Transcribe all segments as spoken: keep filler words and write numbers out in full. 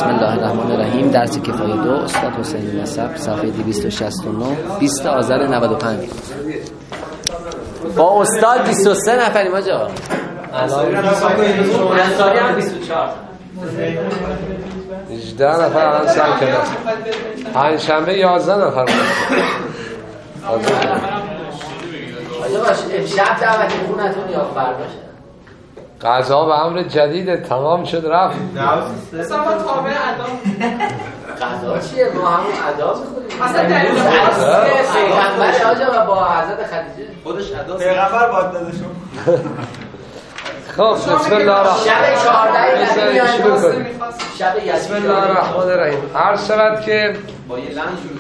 بسم الله الرحمن الرحیم. درس کفایه دو، استاد حسین نسب، صفحه دویست و شصت و نه، بیست آذر نود و پنج. با استاد بیست و سه نفریم آجا. انصاری هم بیست و چهار. هجده نفر الان سر کلاس. پنج شنبه یازده نفر بود. آجا باش امشب دعوت خونتون یا فرداشه؟ قضا به امر جدید تمام شد رفت. اصلا ما تابع ادام. قضا چیه؟ ما همون ادا میخوریم. اصلا دلیل پیغمبر آجا و با حضرت خدیجه خودش ادا پیغمبر باید داده شد. خب بسم الله الرحمن شب چهارده شب بسم الله الرحمن الرحیم. عرض شود که با یه لحن شروع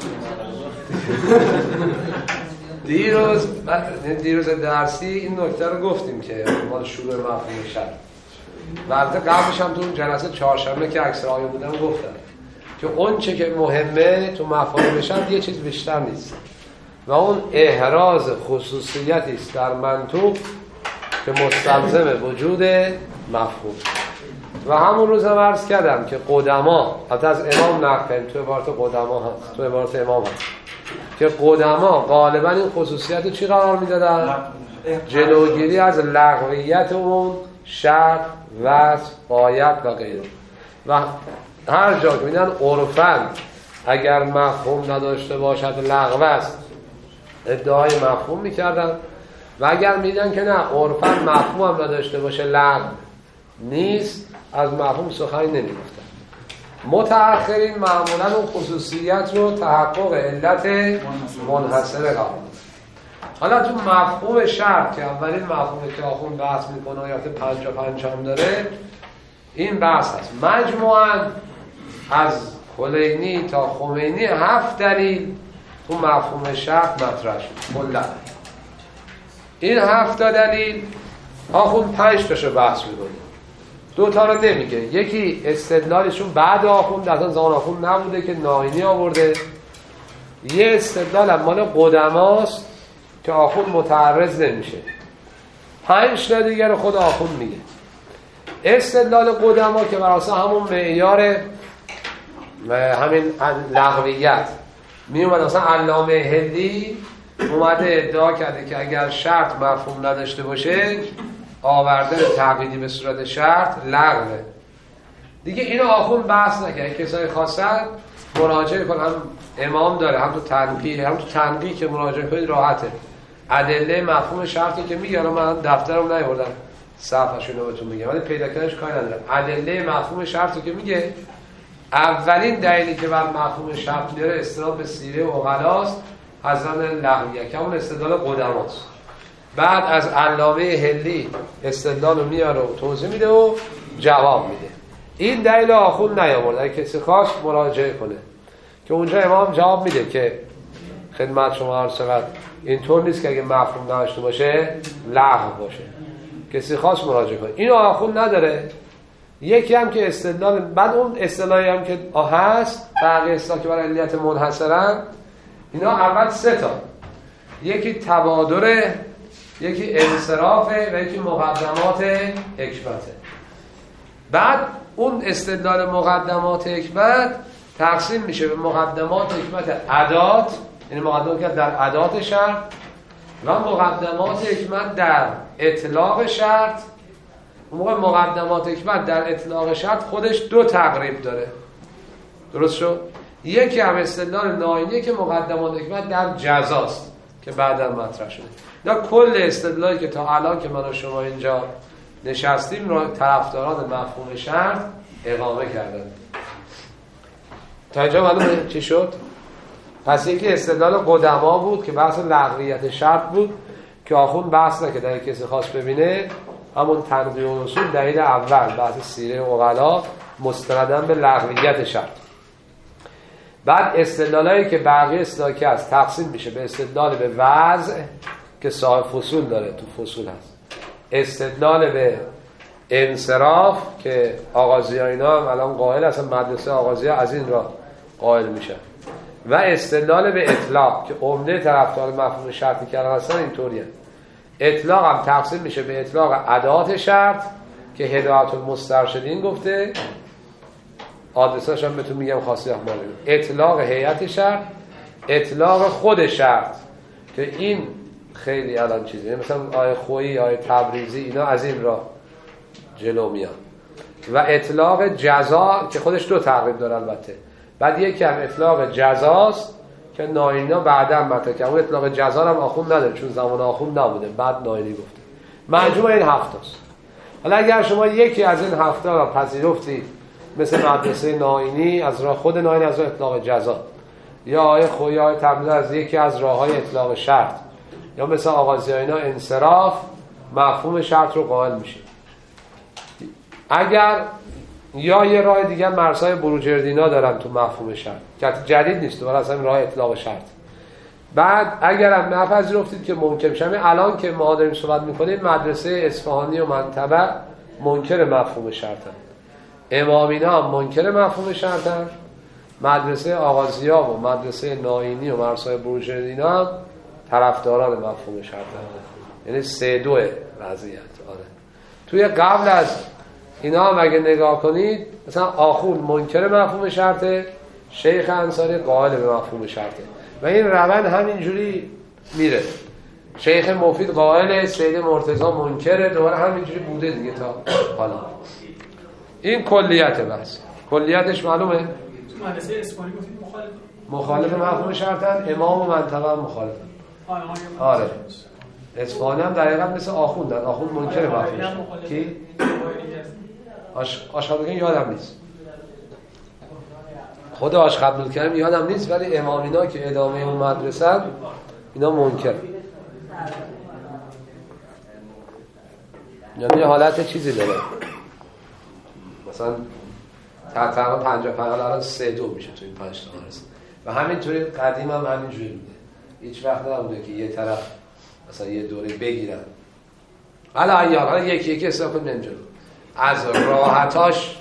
دیروز دیروز درسی این نکته رو گفتیم که مال شروع مفهوم شرط. البته قبلش هم تو اون جلسه چهارشنبه که اکثر آیه بودن گفتم که اون چه که مهمه تو مفاهیم شرط یه چیز بیشتر نیست و اون احراز خصوصیتی است در منطوق که مستلزم وجود مفهوم. و همون روز هم عرض کردم که قدما، حتی از امام نقل تو عبارت قدما هست، تو عبارت امام هست که قدما غالبا این خصوصیت رو چی قرار میدادن؟ جلوگیری از لغویت اون شرط، وصف، غایت و غیره. و هر جا که میدن عرفاً اگر مفهوم نداشته باشد لغو است ادعای مفهوم میکردن و اگر میدن که نه عرفاً مفهوم هم نداشته باشه لغو نیست از مفهوم سخنی نمیگفتن. متأخرین معمولاً اون خصوصیت رو تحقق علت منحصره قرار میدن. حالا تو مفهوم شرط که اولین مفهومی که آخوند بحث میکنه آیات پنجا پنجام داره این بحث هست. مجموعاً از کلینی تا خمینی هفت دلیل تو مفهوم شرط مطرح شد کلاً. این هفت دلیل آخوند پنج تاشو بحث میکنه، دو تا رو نمیگه. یکی استدلالشون بعد آخوند اصلا زمان آخوند نبوده که ناینی آورده، یه استدلال هم مال قدماست که آخوند متعرض نمیشه، پنج تا دیگر خود آخوند میگه. استدلال قدما که براسه همون معیار همین لغویت می اومد. اصلا علامه هندی اومده ادعا کرده که اگر شرط مفهوم نداشته باشه آوردن تقییدی به صورت شرط لغوه دیگه. اینو آخوند بحث نکنه، کسای خاصن مراجعه کن، هم امام داره هم تو تنقیح، هم تو تنقیح که مراجعه کنید راحته. ادله مفهوم شرطی که میگه، من دفترم نیاوردم صفحه‌شو رو بهتون میگم ولی پیدا کردنش کاری ندارم. ادله مفهوم شرطی که میگه اولین دلیلی که بر مفهوم شرط میاره استناد به سیره عقلاست از زن لغویه که اون استدلال قدماست. بعد از علامه هلی استدلال رو میاره و توضیح میده و جواب میده. این دلیل آخوند نیاورد، اگه کسی خواست مراجعه کنه که اونجا امام جواب میده که خدمت شما عرض شود اینطور نیست که اگه مفهوم نداشته باشه لغو باشه. کسی خواست مراجعه کنه. اینو آخوند نداره. یکی هم که استدلال، بعد اون استدلالی هم که هست بقیه اصطلاح که برای علیت منحصرن، اینا اول سه تا، یکی تبادره، یکی انصرافه و یکی مقدمات حکمته. بعد اون استدلال مقدمات حکمت تقسیم میشه به مقدمات حکمت عدات، یعنی مقدمات که در عدات شرط، و مقدمات حکمت در اطلاق شرط. اون موقع مقدمات حکمت در اطلاق شرط خودش دو تقریب داره، درست شد؟ یکی هم استدلال ناینی که مقدمات حکمت در جزاست که بعدا مطرح شده. نه کل استدلالی که تا الان که من و شما اینجا نشستیم رو طرفداران مفهوم شرط اقامه کردن. تا اینجا معلومه چی شد؟ پس یکی استدلال قدما بود که بحث لغویت شرط بود که آخوند بحث نکرد. اگه کسی خواست ببینه همون تنقیح الاصول دلیل اول بحث سیره عقلا مستنداً به لغویت شرط. بعد استدلالایی که بقیه اصطلاحی که هست تقسیم میشه به استدلال به وضع که صاحب فصول داره، تو فصول هست، استدلال به انصراف که آغازی ها اینا هم الان قائل هستن، مدرسه آغازی ها از این را قائل میشن، و استدلال به اطلاق که عمده طرفدار مفهوم شرطی کردن هستن اینطوریه. اطلاق هم تقسیم میشه به اطلاق ادات شرط که هدایت المسترشدین گفته، آدرساش هم بهتون میگم خاصی احمالی. اطلاق هیئت شرط، اطلاق خود شرط که این خیلی الان چیزی مثلا آیه خویی، آیه تبریزی اینا از این راه جلو میان. و اطلاق جزا که خودش دو تعریف داره البته. بعد یکی هم اطلاق جزاست که ناینی‌ها بعداً مطرح کردن. اون اطلاق جزا هم آخوند نداره چون زمان آخوند نبوده، بعد ناینی گفته. مجموع این هفت است. حالا اگر شما یکی از این هفته را پذیرفتید مثل مدرسه ناینی از راه خود ناینی از راه اطلاق جزا، یا آیه خویی یا آیه تبریزی از یکی از راه‌های اطلاق شرط، یا مثل آغازی اینا انصراف، مفهوم شرط رو قائل میشید. اگر یا یه راه دیگه مرسای بروجردینا دارن تو مفهوم شرط که جدید نیست، دوباره اصلا راه اطلاق شرط. بعد اگر هم نپذیرفتید که ممکن شمه، الان که ما داریم صحبت میکنیم مدرسه اصفهانی و منطبع منکر مفهوم شرطن، امامینا هم منکر مفهوم شرطن، مدرسه آغازیا و مدرسه ناینی و مرسای بروجردینا هم طرفداران مفهوم شرطن. یعنی سه دوه وضعیت. آره توی قبل از اینا هم اگه نگاه کنید مثلا آخوند منکر مفهوم شرطه، شیخ انصاری قائل به مفهوم شرطه و این روند همینجوری میره. شیخ مفید قائل، سید مرتضی منکره، دوباره همینجوری بوده دیگه تا حالا. این کلیت بس. کلیتش معلومه؟ مدرسه اصفهانی گفتید مخالف مخالف مفهوم شرطن، امام و منطقه هم مخالفن. آره اصفهانی هم دقیقاً مثل آخوندن، آخوند منکر مفهوم شرطن. کی؟ آش آشخبلکرم یادم نیست، خود آشخبلکرم یادم نیست، ولی امامینا که ادامه اون مدرسه هم اینا منکر. یعنی حالت چیزی داره مثلا تقریبا پنجاه پنجاه الان سه دو میشه تو این پنج تا هست و همینطوری قدیم هم همینجوری بوده. هیچ وقت نبوده که یه طرف مثلا یه دوره بگیرن. حالا ایار حالا یکی یکی اصلاح کنیم نمیجا از راحتاش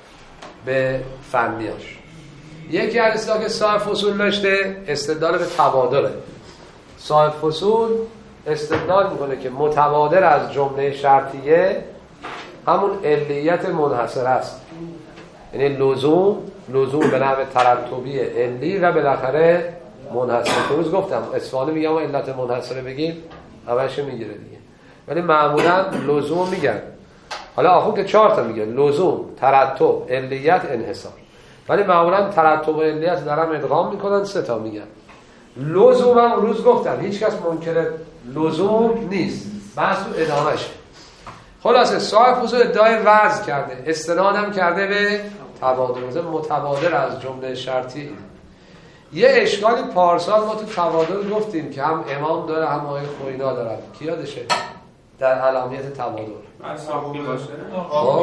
به فنیاش. یکی از اصلاح که صاحب فصول داشته استدلال به تبادله. صاحب فصول استدلال میکنه که متبادر از جمله شرطیه همون علیت منحصر است، یعنی لزوم لزوم به نحو ترتبی علی و بالاخره منحصر. روز گفتم اصفهانی میگم علت منحصره بگیم همش میگیره دیگه، ولی معمولا لزوم میگن. حالا آخون که چهار تا میگه لزوم، ترتب، علیت، انحصار، ولی معمولا ترتب و علیت دارم ادغام میکنن سه تا میگن. لزوم هم روز گفتم هیچ کس منکر لزوم نیست، بحث تو ادامهشه. خلاصه صاحب فصول ادعای وضع کرده، استنادم کرده به تبادل، متبادر از جمله شرطی. یه اشکالی پارسال ما تو تبادل گفتیم که هم امام داره هم آیه خوینا داره. کی یادشه در علامیت تبادل؟ صاحبی باشه. خب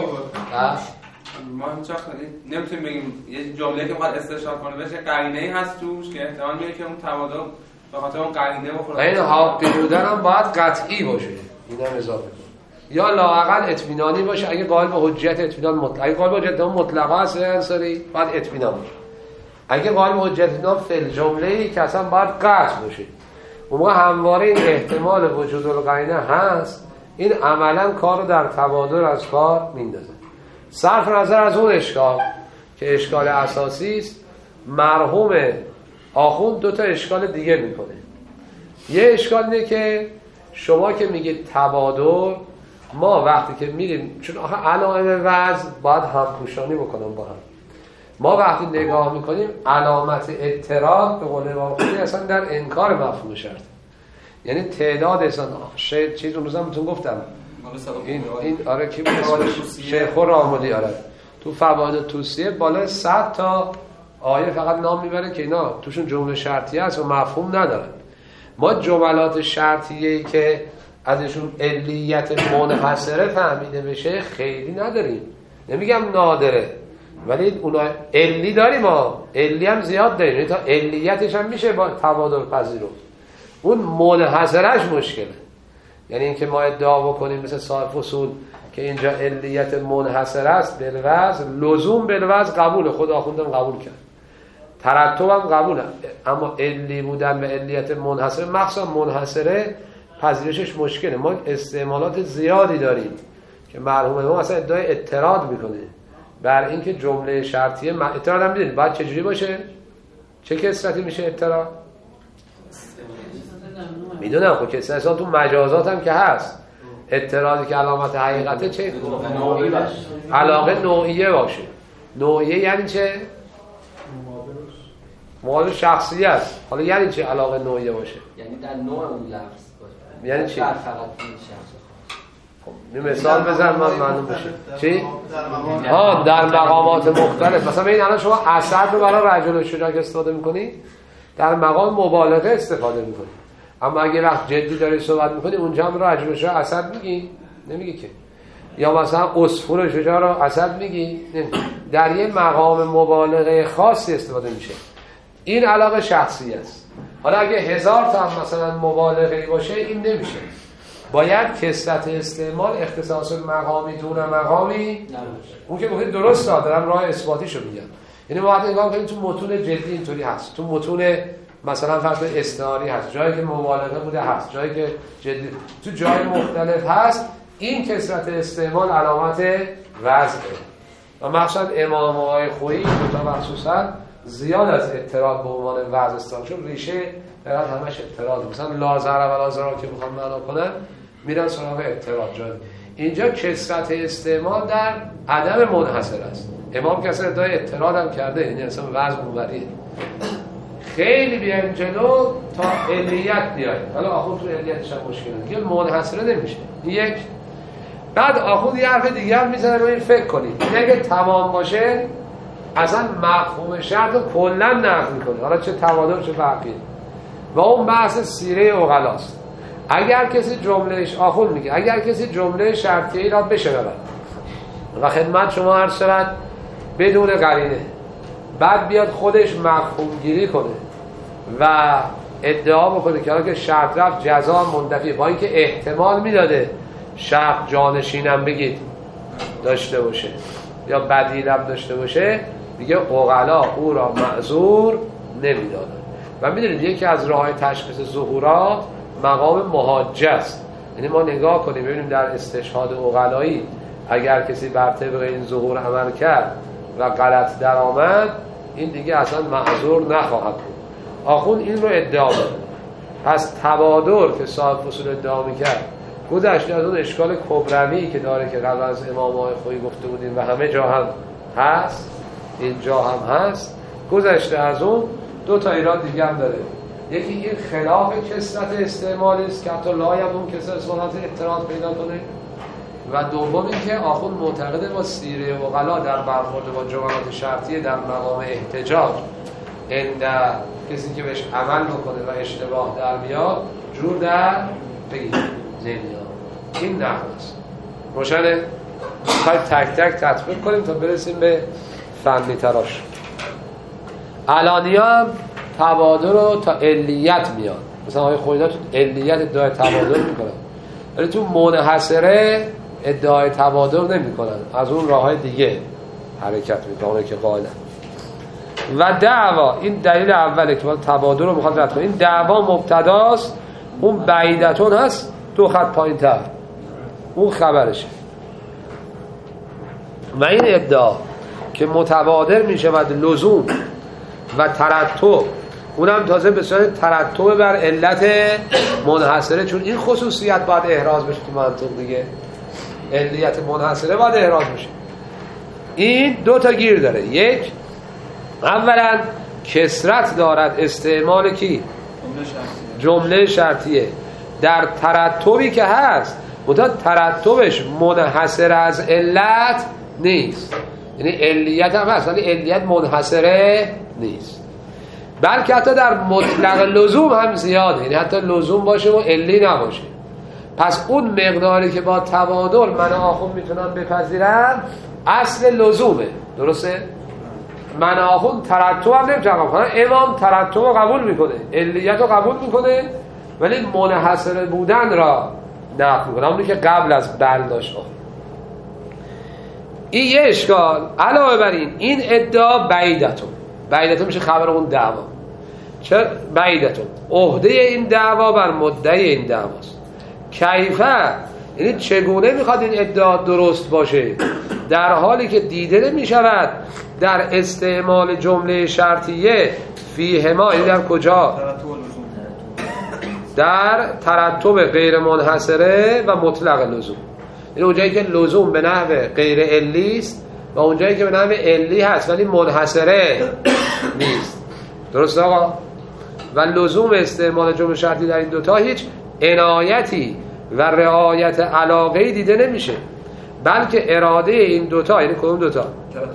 ما هیچ وقت نمیتونیم بگیم یه جمله که بخواد استشهاد کنه بشه قرینه‌ای هست توش که احتمال میره که اون تبادل به خاطر اون قرینه بخوره. این حاقی بودن هم باید قطعی باشه، اینم اضافه کن. یا لااقل اطمینانی باشه. اگه قائل به حجیت اطمینان مطلق، اگه قائل به حجیت مطلقه است انصاری باید اطمینان باشه. اگه قائل به حجیت اطمینان فل جمله‌ای که اصلا باید قطع باشه. اون موقع همواره این احتمال وجود القرینه هست، این عملا کار رو در تبادل از کار میندازه. صرف نظر از اون اشکال که اشکال اساسی است، مرحوم آخوند دو تا اشکال دیگه میکنه. یه اشکال اینه که شما که میگید تبادل، ما وقتی که میریم چون آخه علائم وضع باید همپوشانی بکنم با هم، ما وقتی نگاه میکنیم علامت اضطراب به قول امام خمینی اصلا در انکار مفهوم شرط، یعنی تعداد اصلا شاید چیز اون روزم بهتون گفتم این این آره کی بود شیخ راملی، آره تو فوائد توصیه بالای صد تا آیه فقط نام میبره که اینا توشون جمله شرطیه است و مفهوم ندارن. ما جملات شرطیه‌ای که ازشون علیت منحصره فهمیده بشه خیلی نداریم، نمیگم نادره، ولی اونا علی داریم، ما علی هم زیاد داریم تا علیتش هم میشه با تبادل پذیرفت. اون منحصرش مشکله، یعنی اینکه ما ادعا بکنیم مثل صاحب فصول که اینجا علیت منحصر است بالوضع، لزوم بالوضع قبول، خود آخوندم قبول کرد، ترتب هم قبوله، اما علی بودن به علیت منحصره مخصوصا منحصره پذیرشش مشکله. ما استعمالات زیادی داریم که مرحوم ما اصلا ادعای اعتراض میکنه بر اینکه جمله شرطیه م... اعتراض هم میدونید باید چجوری باشه؟ چه کسرتی میشه اعتراض؟ میدونم خب کسرت اصلا تو مجازات هم که هست. اعتراضی که علامت حقیقته چه؟ نوعی باشه. علاقه نوعیه باشه. نوعیه یعنی چه؟ مقابل شخصی است. حالا یعنی چه علاقه نوعیه باشه؟ یعنی در نوع اون لفظ باشه. یعنی چی؟ در فقط این شخص. خب یه مثال بزن من معلوم بشه. چی؟ ها در مقامات مختلف. مثلا این الان شما اسد رو برای رجل شجاع استفاده می‌کنی، در مقام مبالغه استفاده می‌کنی. اما اگه وقت جدی داری صحبت می‌کنی اونجا هم رجل شجاع اسد میگی؟ نمیگی که. یا مثلا عصفور شجاع رو اسد میگی؟ نمیگی. در یه مقام مبالغه خاصی استفاده میشه. این علاقه شخصی است. حالا اگه هزار تا هم مثلا مبالغه‌ای باشه این نمیشه. باید کثرت استعمال اختصاص مقامی دون مقامی اون که بخید درست دارم راه اثباتیشو میگم. یعنی باید نگاه کنید تو متون جدی اینطوری هست، تو متون مثلا فرض استعاری هست، جایی که مبالغه بوده هست، جایی که جدی تو جای مختلف هست. این کثرت استعمال علامت وضعه و مخصوصا امام آقای خویی تا مخصوصا زیاد از اعتراض به عنوان وضع استعمال، چون ریشه در همش اعتراض. مثلا لازر و لازرا که میخوان معنا کنن میرن سراغ اعتراض. جایی اینجا کثرت استعمال در عدم منحصر است. امام کسی ادعای اعتراض هم کرده، یعنی اصلا وضع اونوریه. خیلی بیایم جلو تا علیت بیایم. حالا آخوند تو علیتش هم مشکل دیگه منحصره نمیشه. یک بعد آخوند یه حرف دیگه هم میزنه رو این فکر کنید. این اگه تمام باشه اصلا مفهوم شرط رو کلا نقض میکنه، حالا چه توادر چه فرقیه. و اون بحث سیره عقلاست. اگر کسی جملهش آخوند میگه اگر کسی جمله شرطیه را بشنود و خدمت شما عرض شود بدون قرینه، بعد بیاد خودش مفهوم گیری کنه و ادعا بکنه که حالا که شرط رفت جزا منتفی، با اینکه احتمال میداده شرط جانشینم بگید داشته باشه یا بدیلم داشته باشه، دیگه عقلا او را معذور نمیدانه. و میدونید یکی از راه‌های تشخیص ظهورات مقام محاجه است. یعنی ما نگاه کنیم ببینیم در استشهاد عقلایی اگر کسی بر طبق این ظهور عمل کرد و غلط در آمد، این دیگه اصلا معذور نخواهد بود. آخوند این رو ادعا داره. پس تبادر که صاحب فصول ادعا میکرد گذشته از اون اشکال کبروی که داره که قبل از امام آقای خویی گفته بودیم و همه جا هم هست، اینجا هم هست، گذشته از اون دو تا ایراد دیگه هم داره. یکی این خلاف کثرت استعمال است که حتی لایم اون کثرت استعمالات اعتراض پیدا کنه، و دوم این که آخوند معتقده با سیره عقلا در برخورد با جملات شرطیه در مقام احتجاج عند کسی که بهش عمل بکنه و اشتباه در بیاد جور در بگید نمیاد. این نقل است. روشنه؟ میخوایم تک تک تطبیق کنیم تا برسیم به فنی تراش. علانیه هم تبادر رو تا علیت میاد. مثلا آقای خویی تو علیت ادعای تبادر میکنن، ولی تو منحصره ادعای تبادر نمیکنن، از اون راههای دیگه حرکت میکنه که قائلن. و دعوا، این دلیل اوله که ما تبادر رو میخواد رد کنیم. این دعوا مبتداست، اون بعیدتون هست دو خط پایین تر، اون خبرشه. و این ادعا که متبادر میشود لزوم و ترتب، اونم تازه به صورت ترتب بر علت منحصره، چون این خصوصیت باید احراز بشه تو منطق دیگه، علت منحصره باید احراز بشه. این دو تا گیر داره. یک، اولا کثرت دارد استعمال کی؟ جمله شرطیه در ترتبی که هست، مطمئن ترتبش منحصر از علت نیست، یعنی علیت هم هست ولی علیت منحصره نیست، بلکه حتی در مطلق لزوم هم زیاده، یعنی حتی لزوم باشه و علی نباشه. پس اون مقداری که با تبادل من آخوند میتونم بپذیرم اصل لزومه، درسته؟ من آخوند ترتب هم نمیتونم کنم. امام ترتب رو قبول میکنه، علیت رو قبول میکنه، ولی منحصر بودن را نفی میکنه، اونی که قبل از بل داشت. این یه اشکال. علاوه بر این این ادعا بعیدتون، بعیدتون میشه خبر اون دعوا. چرا بعیدتون؟ عهده این دعوا بر مدعی این دعواست. کیفه یعنی چگونه میخواد این ادعا درست باشه در حالی که دیده نمی شود در استعمال جمله شرطیه فیهما، یعنی در کجا؟ در ترتب غیر منحصره و مطلق لزوم. یعنی اونجایی که لزوم به نحو غیر علی است و اونجایی که به نحو علی هست ولی منحصره نیست. درست آقا؟ و لزوم استعمال جمله شرطی در این دوتا هیچ عنایتی و رعایت علاقه‌ای دیده نمیشه، بلکه اراده این دوتا، یعنی کدوم دوتا؟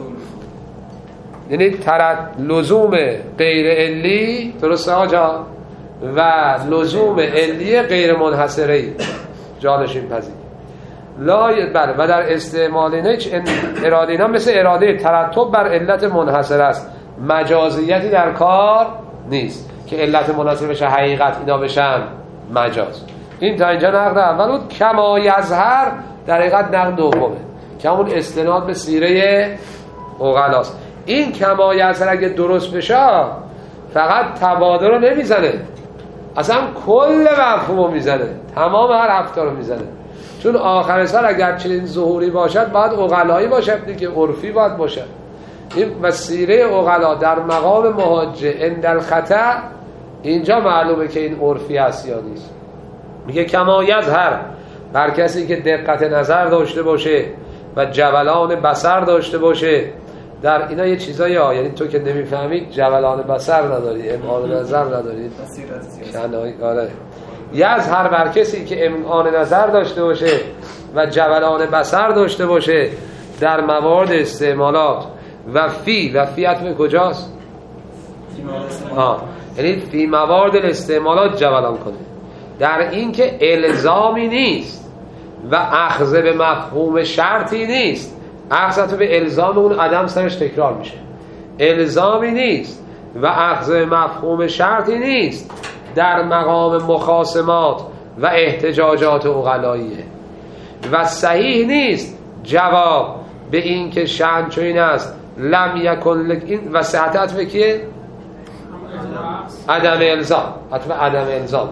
یعنی ترت لزوم غیر علی، درست آقا، و لزوم علی غیر منحصره جانشین پذیر. لا بله. و در استعمال اینا اراده اینا مثل اراده ترتب بر علت منحصره است، مجازیتی در کار نیست که علت منحصره بشه حقیقت، اینا بشن مجاز. این تا اینجا نقد اول بود. کما یظهر در حقیقت نقد دومه که همون استناد به سیره عقلاست. این کما یظهر اگه درست بشه فقط تبادل رو نمیزنه، اصلا کل مفهوم رو میزنه، تمام هر هفته رو میزنه. چون آخر سر اگر چنین ظهوری باشد باید عقلایی باشد دیگه، عرفی باید باشد. این مسیره عقلا در مقام محاجه عند الخطأ، اینجا معلومه که این عرفی هست یا نیست. میگه کما یظهر بر کسی که دقت نظر داشته باشه و جولان بصر داشته باشه. در اینا یه چیزایی ها، یعنی تو که نمیفهمید جولان بصر نداری، امعان نظر نداری، کنایی آره. یظهر بر کسی که امعان نظر داشته باشه و جولان بصر داشته باشه در موارد استعمالات و فی و فیت به کجاست؟ آه. یعنی فی موارد استعمالات جولان کنه، در این که الزامی نیست و اخذ به مفهوم شرطی نیست. اخذ به الزام اون عدم سرش تکرار میشه، الزامی نیست و اخذ به مفهوم شرطی نیست در مقام مخاصمات و احتجاجات عقلاییه. و صحیح نیست جواب به این که شأن چو این است لم یکن لک این و صحت عطف کیه؟ عدم الزام، عطف عدم الزام.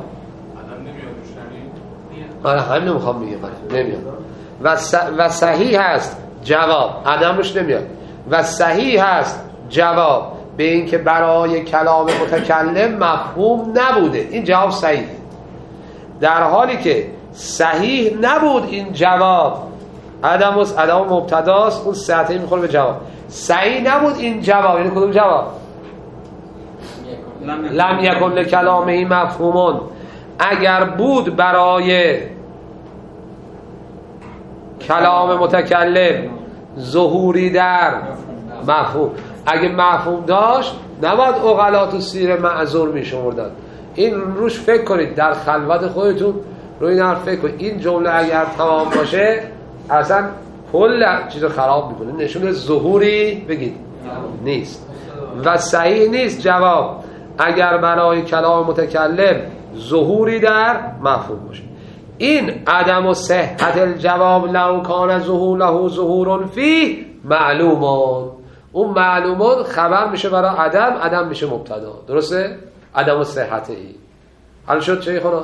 آره همین میخوام بگم، نمیاد. و, س... و صحیح هست جواب، عدمش نمیاد. و صحیح هست جواب به این که برای کلام متکلم مفهوم نبوده، این جواب صحیح. در حالی که صحیح نبود این جواب، عدم است، عدم مبتداست، اون صحته میخوره به جواب. صحیح نبود این جواب، یعنی کدوم جواب؟ لم یکن لکلامه مفهومون. اگر بود برای کلام متکلم ظهوری در مفهوم، اگه مفهوم داشت نباید عقلات و سیر معذور میشمردن. این روش فکر کنید، در خلوت خودتون روی این حرف فکر کنید. این جمله اگر تمام باشه اصلا کل چیز خراب میکنه، نشون ظهوری بگید نیست. و صحیح نیست جواب اگر برای کلام متکلم ظهوری در مفهوم باشه. این عدم و صحت الجواب لو کان ظهور له ظهور فی معلومون، اون معلومون خبر میشه برای عدم، عدم میشه مبتدا. درسته؟ عدم و صحت ای حالا شد چه خدا؟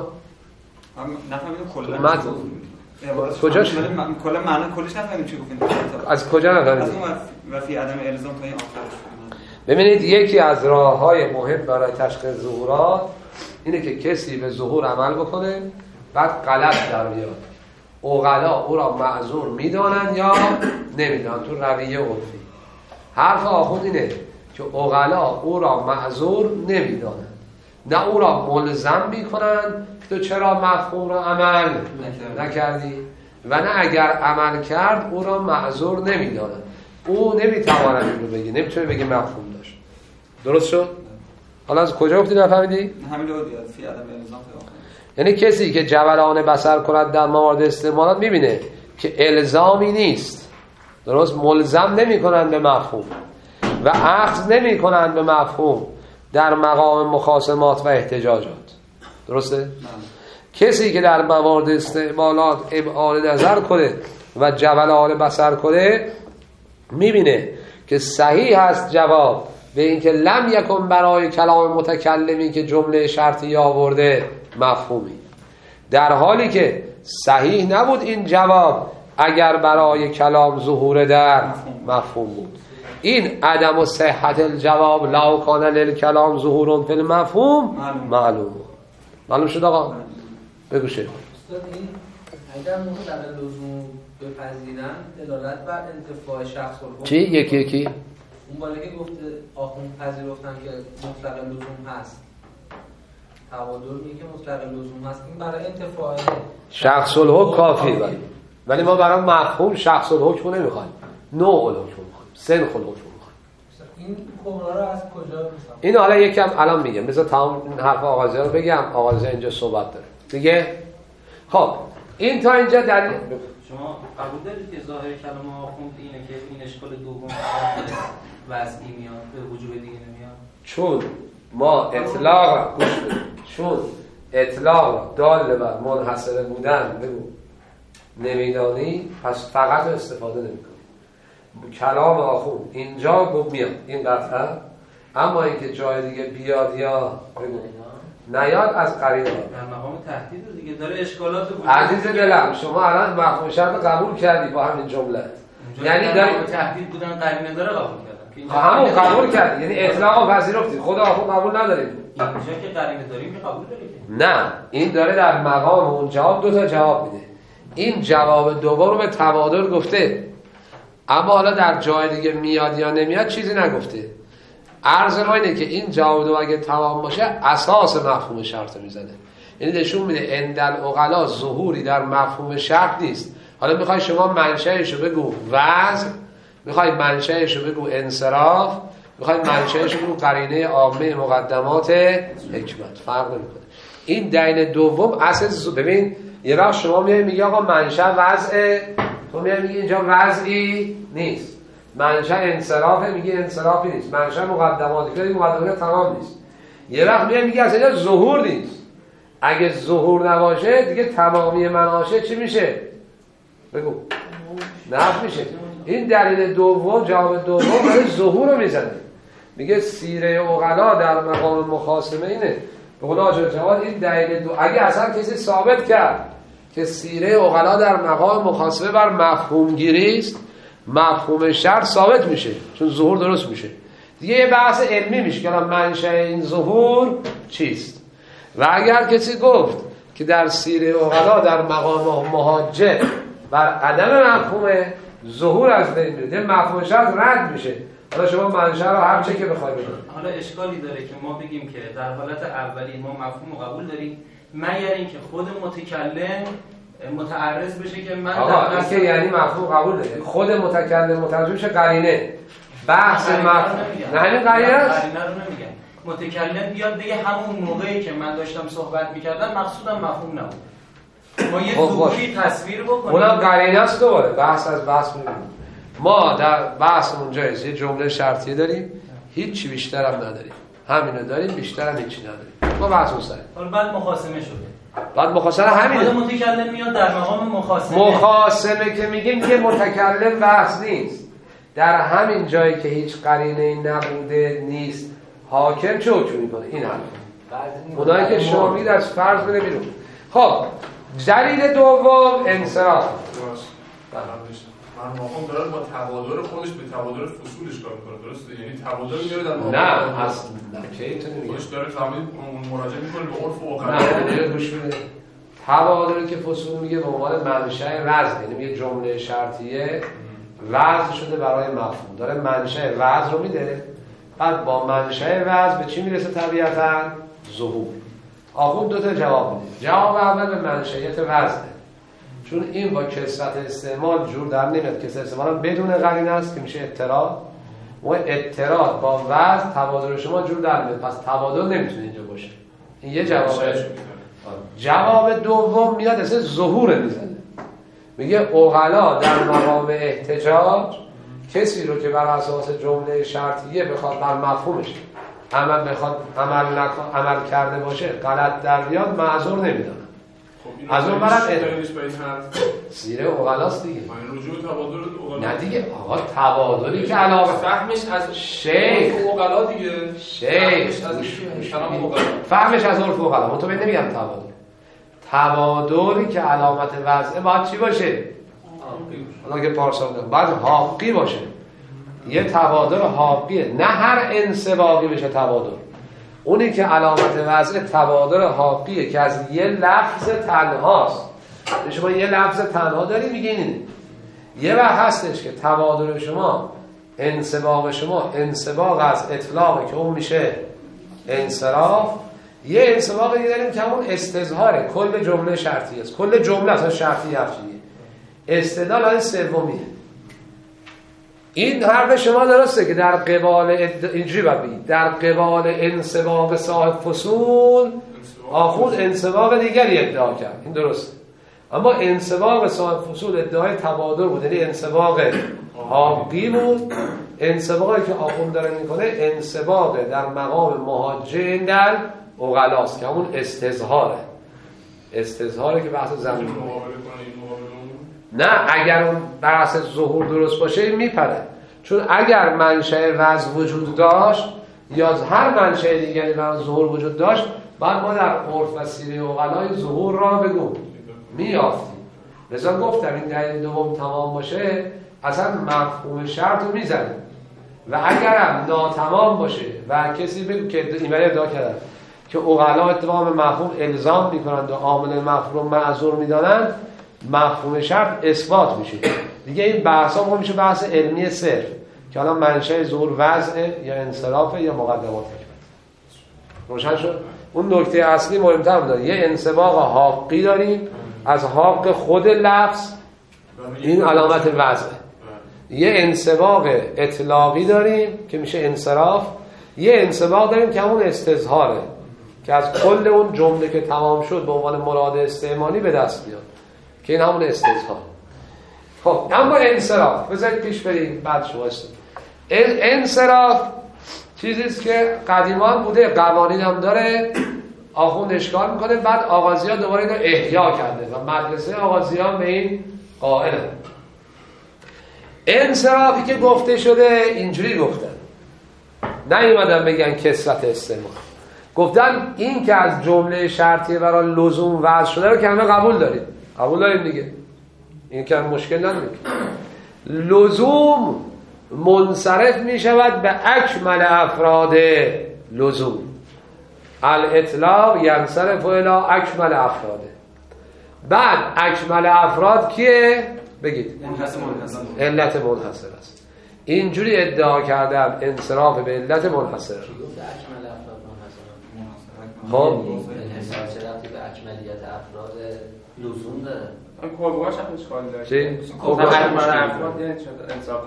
نفهمیدم کلا کجاش؟ کلا معنی کلش نفهمیدم چی گفتین. از کجا نفهمیدم؟ از اون و فی عدم الزام تا این آخرش. ببینید یکی از راه‌های مهم برای تشخیص ظهورات اینه که کسی به ظهور عمل بکنه بعد غلط در بیاد. عقلا او را معذور میدانند یا نمیدانند تو رویه عرفی. حرف آخوند اینه که عقلا او را معذور نمیدانند، نه او را ملزم میکنند تو چرا مفهوم را عمل نکردی، و نه اگر عمل کرد او را معذور نمیدانند. او نمیتواند این رو بگه، نمیتونه بگه مفهوم داشت. درست شد؟ حالا از کجا گفتی نفهمیدی؟ همین رو دیاد فی عدم الزام. یعنی کسی که جولان بصر کند در موارد استعمالات میبینه که الزامی نیست، درست، ملزم نمی کنند به مفهوم و اخذ نمی کنند به مفهوم در مقام مخاصمات و احتجاجات. درسته؟ نه. کسی که در موارد استعمالات ابعاد نظر کنه و جولان بصر کنه میبینه که صحیح هست جواب به اینکه لم یکن برای کلام متکلمی که جمله شرطی آورده مفهومی، در حالی که صحیح نبود این جواب اگر برای کلام ظهور در مفهوم بود. این عدم و صحت الجواب لو کان للکلام ظهور فی المفهوم معلوم. معلوم شد آقا؟ بگو شیخ. استاد این اگر مطلق لزوم بپذیرن دلالت بر انتفاع شخص الحکم چی؟ یکی یکی؟ اون بالا که گفته آخوند پذیرفتن که مطلق لزوم هست، تعادل میگه که مطلق لزوم هست، این برای انتفاع شخص الحکم کافی ولی ولی ما برای مفهوم شخص الحکم نمیخوایم، نوع الحکم میخوایم، سنخ الحکم میخوایم. این کبرا رو از کجا می‌فهمیم؟ این حالا یکم الان میگم، بذار تمام این حرف آغازی رو بگم، آغازی اینجا صحبت داره دیگه. خب این تا اینجا دلیل شما قبول دارید که ظاهر کلام آخوند اینه که این اشکال دوم وضعی میاد به وجود دیگه نمیاد؟ چون ما اطلاق گوش بدید، چون اطلاق دال بر منحصر بودن بگو نمیدانی، پس فقط استفاده نمی‌کنی. کلام آخوند اینجا گفت میاد این قطعه، اما اینکه جای دیگه بیاد یا بگو نیاد از قرینه در مقام تهدید دیگه داره اشکالات بود. عزیز دلم شما الان مفهوم شرط قبول کردی با همین جمله، یعنی داری تهدید بودن قرینه داره قبول کردم، همون قبول کردی، یعنی اطلاق پذیرفتی، خدا آخوند قبول نداریم. اینجا که قرینه داریم که قبول داریم. نه این داره در مقام اون جواب دو تا جواب میده. این جواب دوم رو به تبادل گفته، اما حالا در جای دیگه میاد یا نمیاد چیزی نگفته. عرض ما اینه که این جواب دوم اگه تمام باشه اساس مفهوم شرط میزنه، یعنی نشون میده اندل عقلا ظهوری در مفهوم شرط نیست. حالا میخوای شما منشأشو بگو وضع، میخوای منشأشو بگو انصراف، میخوای منشأشو بگو قرینه عامه مقدمات حکمت، فرق نمیکنه. این دلیل دوم اصل. ببین یه وقت شما میای میگی آقا منشأ وضع، تو میای میگی اینجا وضعی نیست، منشأ انصرافه میگی انصرافی نیست، منشأ مقدماتی که مقدمات تمام نیست. یه وقت میای میگی اصلا اینجا ظهور نیست. اگه ظهور نباشه دیگه تمامی مناشه چی میشه؟ بگو نفی میشه. این دلیل دوم، جواب دوم برای ظهور رو میزنه، میگه سیره عقلا در مقام مخاصمه اینه. به قول آجر جواد این دلیل دو، اگه اصلا کسی ثابت کرد که سیره عقلا در مقام مخاصمه بر مفهوم گیری است، مفهوم شرط ثابت میشه چون ظهور درست میشه دیگه. یه بحث علمی میشه که منشأ این ظهور چیست. و اگر کسی گفت که در سیره عقلا در مقام محاجه بر عدم مفهوم ظهور از بین میره، مفهوم شرط رد میشه. حالا شما منشأ رو هر چه که بخوای بگید. حالا اشکالی داره که ما بگیم که در حالت اولی ما مفهوم رو قبول داریم، مگر اینکه خود متکلم متعرض بشه که من آقا این که یعنی مفهوم قبول داره، خود متکلم متعرض بشه قرینه. بحث مفهوم نه همین قرینه است. قرینه رو نمیگم. متکلم بیاد دیگه همون موقعی که من داشتم صحبت می‌کردم مقصودم مفهوم نبود. ما یه ظهوری تصویر بکنیم. اونم قرینه است. دوباره بحث از بحث می‌بینیم. ما در بحث اونجاییه یه جمله شرطی داریم، هیچ چی بیشتر هم نداریم، همینو داریم، بیشتر هم هیچی نداریم. ما بحث اون سره. حالا بعد مخاصمه شده. بعد مخاصمه همینه. خود متکلم میاد در مقام مخاصمه. مخاصمه که میگیم که متکلم بحث نیست. در همین جایی که هیچ قرینه‌ای نبوده نیست، حاکم چه حکم میکنه؟ این حرف. خدایی که شما میگید از فرض بده بیرون. خب دلیل دوم انصراف. من مقام داره با تبادل خودش به تبادل فصولش کار میکنه، درسته؟ یعنی تبادل میاره در مقام. نه اصلا نه کی تو نمیگی. خودش داره فهمید مراجعه میکنه به عرف و واقع. نه گوش بده. تبادلی که فصول میگه به عنوان منشأ وضع، یعنی یه جمله شرطیه وضع شده برای مفهوم، داره منشأ وضع رو میده، بعد با منشأ وضع به چی میرسه طبیعتاً؟ ظهور. آخوند دو تا جواب میده. جواب اول به منشأیت وضعه، چون این با کثرت استعمال جور در نمیاد. کثرت استعمال بدون قرینه است که میشه اضطراد، و اضطراد با وضع تبادل شما جور در نمیاد، پس تبادل نمیتونه اینجا باشه. این یه جوابه. جواب دوم میاد اصلا ظهور میزنه، میگه عقلا در مقام احتجاج کسی رو که بر اساس جمله شرطیه بخواد بر مفهومش عمل بخواد عمل نکن عمل کرده باشه غلط در بیاد معذور نمیدونن. خب از اون برم ات... سیره عقلاست دیگه. یعنی رجوع تبادل عقلا. نه دیگه آقا تبادلی که علاوه فهمش از شیخ عقلا دیگه. شیخ فهمش از کلام عقلا. فهمش از عرف عقلا. من تو بهت نمیگم تبادل. تبادلی که علامت وضعه باید چی باشه؟ حالا که پارسال دارم باید حاقی باشه. یه تبادل حاقیه، نه هر انسباقی بشه تبادل. اونی که علامت وضعه تبادل حاقیه که از یه لفظ تنهاست. شما یه لفظ تنها داری میگین اینه. یه وقت هستش که تبادل شما، انسباق شما انسباق از اطلاقه که اون میشه انصراف. یه انسباق دیگه داریم که اون استظهاره، کل جمله شرطی است. کل جمله اصلا شرطی هفتیه. استدلال های سومیه. این حرف شما درسته که در قبال اد... اینجوری باید بگید در قبال انسباق صاحب فصول آخوند انسباق دیگری ادعا کرد. این درسته. اما انسباق صاحب فصول ادعای تبادل بود، یعنی انسباق حاقی بود. انسباقی که آخوند داره میکنه انسباق در مقام محاجه در اغلاست که همون استظهاره. استظهاره که بحث زمین نه، اگر اون بحث ظهور درست باشه میپره. چون اگر منشأ وضع وجود داشت یا هر منشأ دیگری برای ظهور وجود داشت، بعد ما در عرف و سیره اغلای ظهور را بگو میافتیم. لذا گفتم این دلیل دوم تمام باشه اصلا مفهوم شرط رو میزنیم و اگرم ناتمام باشه و کسی بگو که ایمانی ادعا کردن که اغلا اتفاق مفهوم الزام میکنند و عامل مفهوم معذور میدانند، مفهوم شرط اثبات میشه دیگه. این بحث ها میشه بحث علمی صرف که حالا منشأ ظهور وضع یا انصراف یا مقدمات حکمت. روشن شد؟ اون نکته اصلی مهمتر بود. یه انسباق حاقی داریم از حاق خود لفظ، این علامت وضع. یه انسباق اطلاقی داریم که میشه انصراف. یه انسباق داریم که همون استظهاره که از کل اون جمله که تمام شد به عنوان مراد استعمالی به دست میاد که این همون استظهار. خب اما انصراف بذارید پیش بریم بعد شما است. انصراف چیزیست که قدیمان بوده، قوانین هم داره، آخوند اشکال میکنه، بعد آغازی‌ها دوباره اینو احیا کرده و مدرسه آغازی‌ها به این قائله. انصرافی که گفته شده اینجوری گفتن، نیومدن بگن کثرت استعمال، گفتن این که از جمله شرطی برای لزوم وضع شده رو که همه قبول داریم قبول داریم دیگه، این که مشکل نداره. لزوم منصرف می شود به اکمل افراد لزوم. الاطلاق ینصرف الی اکمل افراده. بعد اکمل افراد کیه؟ بگید علت منحصر است. اینجوری ادعا کردن انصراف به علت منحصر. چی گفته اکمل افراد منحصر؟ خب انحصار رفتی به اکملیت افراد لزوم داره. کلبه‌اش هم اشکال داره. چی؟ اکمل افراد یعنی انصراف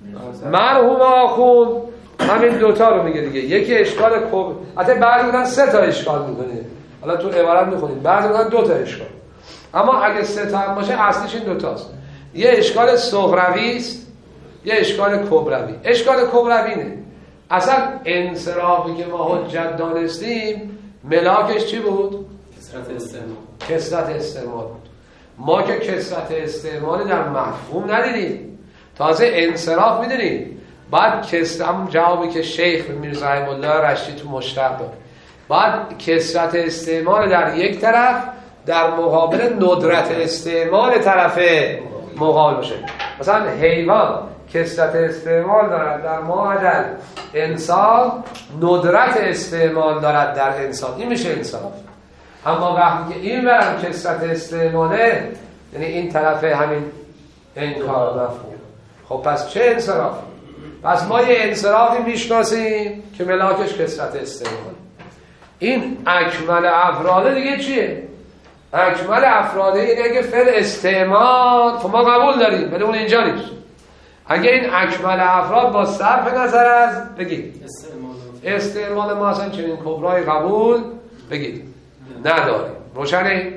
مرحوم آخوند همین دوتا رو میگه دیگه. یکی اشکال کب، حتی بعضی بودن سه تا اشکال میکنه، حالا تو عبارت میخونید بعضی بودن دو تا اشکال، اما اگه سه تا هم باشه اصلیش این دوتاست. یه اشکال صغروی است، یه اشکال کبروی. اشکال کبروی نه اصلا انصرافی که ما حجت دانستیم ملاکش چی بود؟ کثرت استعمال. کثرت استعمال بود. ما که کثرت استعمال در مفهوم ندیدیم، تازه انصراف میدونیم. بعد کثرت، هم جوابی که شیخ میرزا رحمه الله رشتی تو مشتق داد، بعد کثرت استعمال در یک طرف در مقابل ندرت استعمال طرف مقابل باشه. مثلا حیوان کثرت استعمال دارد در معادل انسان، ندرت استعمال دارد در انسان، این میشه انصراف. اما وقتی که این برم کثرت استعماله، یعنی این طرف همین انکار مفهوم، خب پس چه انصراف؟ پس ما یه انصرافی میشناسیم که ملاکش کثرت استعمال. این اکمل افراده دیگه چیه؟ اکمل افراده اینه اگه فعل استعمال خب ما قبول داریم ولی اون اینجا نیست. اگه این اکمل افراد با صرف نظر از بگید استعمال, استعمال ما اصلا چنین کبرای قبول بگید نداریم. روشنه؟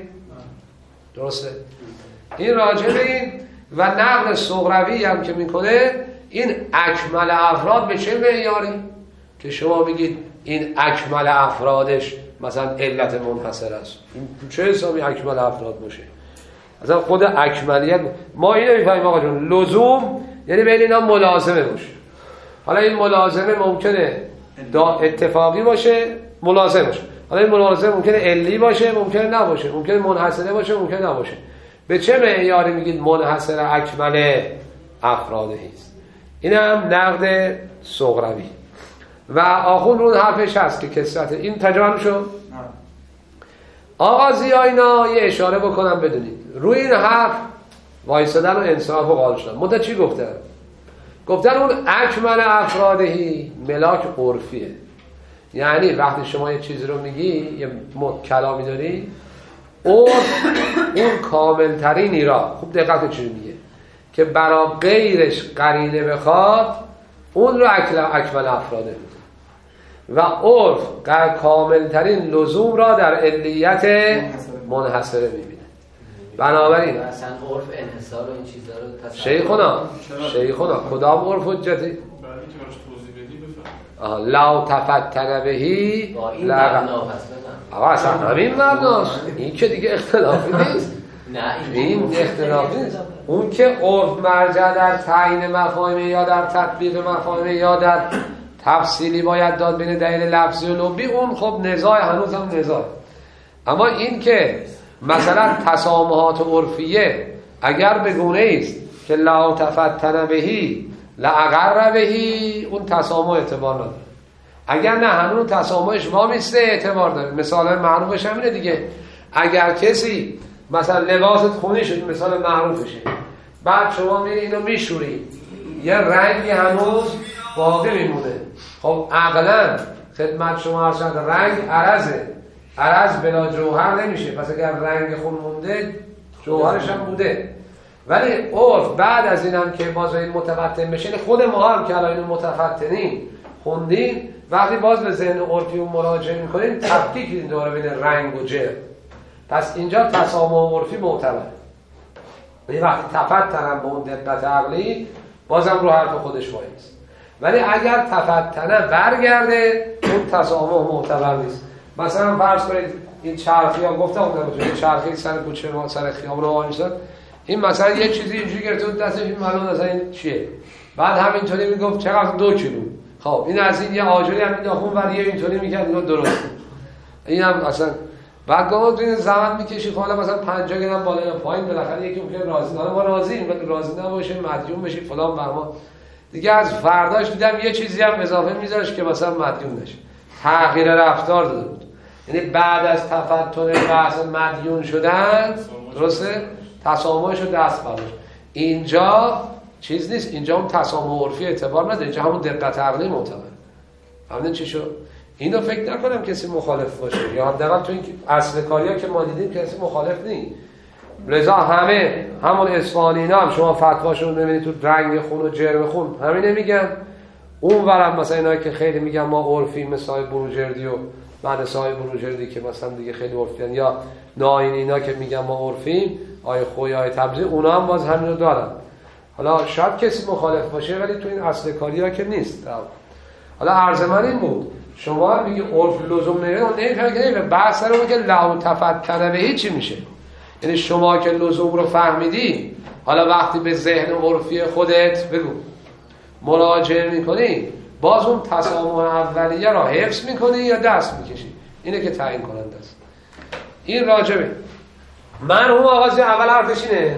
درسته؟ این راجع به این و نقل صغروی هم که میکنه، این اکمل افراد به چه معیاری؟ که شما بگید این اکمل افرادش مثلا علت منحصر است، این چه حسابی اکمل افراد باشه؟ مثلا خود اکملیت ما اینو میفهمیم آقا جون، لزوم یعنی بین اینا ملازمه باشه. حالا این ملازمه ممکنه اتفاقی باشه، ملازم باشه، حالا این ملاحظه ممکنه علی باشه، ممکنه نباشه، ممکنه منحصره باشه، ممکنه نباشه. به چه معیاری میگید منحصر اکمل افراده است؟ این هم نقد صغروی و آخون رو حرفش هست که کسرت این تجربه شد. آقا زیاینا یه اشاره بکنم بدونید روی این حرف وایسادن و انصاف و قال شدن. مدت چی گفتن؟ گفتن اون اکمل افرادهی ملاک عرفیه، یعنی وقتی شما یه چیزی رو میگی، یه کلامی داری، اون اون کامل ترینی را، خوب دقت چی میگه، که برا غیرش قرینه بخواد اون رو اکمل افراده میده و عرف کامل ترین لزوم را در علیت منحصره میبینه. بنابراین اصلا عرف انحصار و این چیزا رو تصور شیخونا شیخونا کدام عرف حجتی؟ برای که براش توضیح بدی بفهم. لا تفتن بهی با این مبنا هست بدن آقا اصلا همین مبناست، این که دیگه اختلافی نیست. نه این اختلافی نیست. اون که عرف مرجع در تعیین مفاهیم یا در تطبیق مفاهیم یا در تفصیلی باید داد بین دلیل لفظی و لغوی، اون خب نزاع هنوز هم نزاع. اما این که مثلا تسامحات عرفیه اگر به گونه است که لا تفتن بهی لاغر بهی، اون تسامح اعتبار نداره. اگر نه هنوز تسامحش وامیسته اعتبار داره. مثال معروفش همینه دیگه. اگر کسی مثلا لباست خونی شد، مثال معروفشه، بعد شما میری اینو میشوری، یه رنگی هنوز باقی میمونه، خب عقلا خدمت شما عرض شد رنگ عرضه، عرض بلا جوهر نمیشه، پس اگر رنگ خون مونده جوهرش هم بوده. ولی عرف بعد از این هم که باز این متفتن بشه، خود ما هم که الان متفتنین خوندین، وقتی باز به ذهن عرفی و مراجعه میکنین تفکیک این دوره بین رنگ و جر، پس اینجا تسامح عرفی معتبر. یعنی وقتی تفتنم به اون دقت عقلی بازم رو حرف خودش وایست. ولی اگر تفتنه برگرده اون تسامح معتبر نیست. مثلا فرض کنید این چرخی ها گفتم این چرخی سر کوچه ما سر خیام رو وانشتن، این مثلا یه چیزی اینجوری گرفته بود دستش، این معلوم مثلا این چیه، بعد همینطوری میگفت چقدر دو کیلو، خب این از این یه آجری هم میداخون ولی اینطوری میکرد اینو درست، این هم اصلا بعد گفت این زمان میکشی حالا مثلا پنجاه گرم بالا یا پایین، بالاخره یکی ممکن راضی، حالا ما راضییم ولی راضی نباشه مدیون بشی فلان برما دیگه. از فرداش دیدم یه چیزی هم اضافه میذارش که مثلا مدیون نشه، تغییر رفتار داده بود. یعنی بعد از تفتن بحث مدیون شدن درسته تسامحش رو دست برداشت. اینجا چیز نیست، اینجا اون تسامح عرفی اعتبار نداره، اینجا همون دقت عقلی معتبر. همین چی شد؟ اینو فکر نکنم کسی مخالف باشه، یا حداقل تو این اصل کاریا که ما دیدیم کسی مخالف نیست. لذا همه همون اصفهانینا هم شما فتواشون ببینید تو رنگ خون و جرم خون همین میگن. اون ورم مثلا اینا که خیلی میگن ما عرفی، مثل بروجردی و بعد صاحب بروجردی که مثلا دیگه خیلی عرفیان، یا ناینی اینا که میگن ما عرفیم، آیه خوی آیه تبزی، اونا هم باز همینو دارن. حالا شاید کسی مخالف باشه ولی تو این اصل کاریا که نیست. حالا عرض من این بود، شما میگی عرف لزوم نمیده، اون نمیفهمه که بحث سر اون که لو تفتن بهی چی میشه. یعنی شما که لزوم رو فهمیدی، حالا وقتی به ذهن عرفی خودت بگو مراجعه میکنی، باز اون تسامح اولیه را حفظ میکنی یا دست میکشی؟ اینه که تعیین کننده است. این راجبه مرحوم آغازی اول حرفش اینه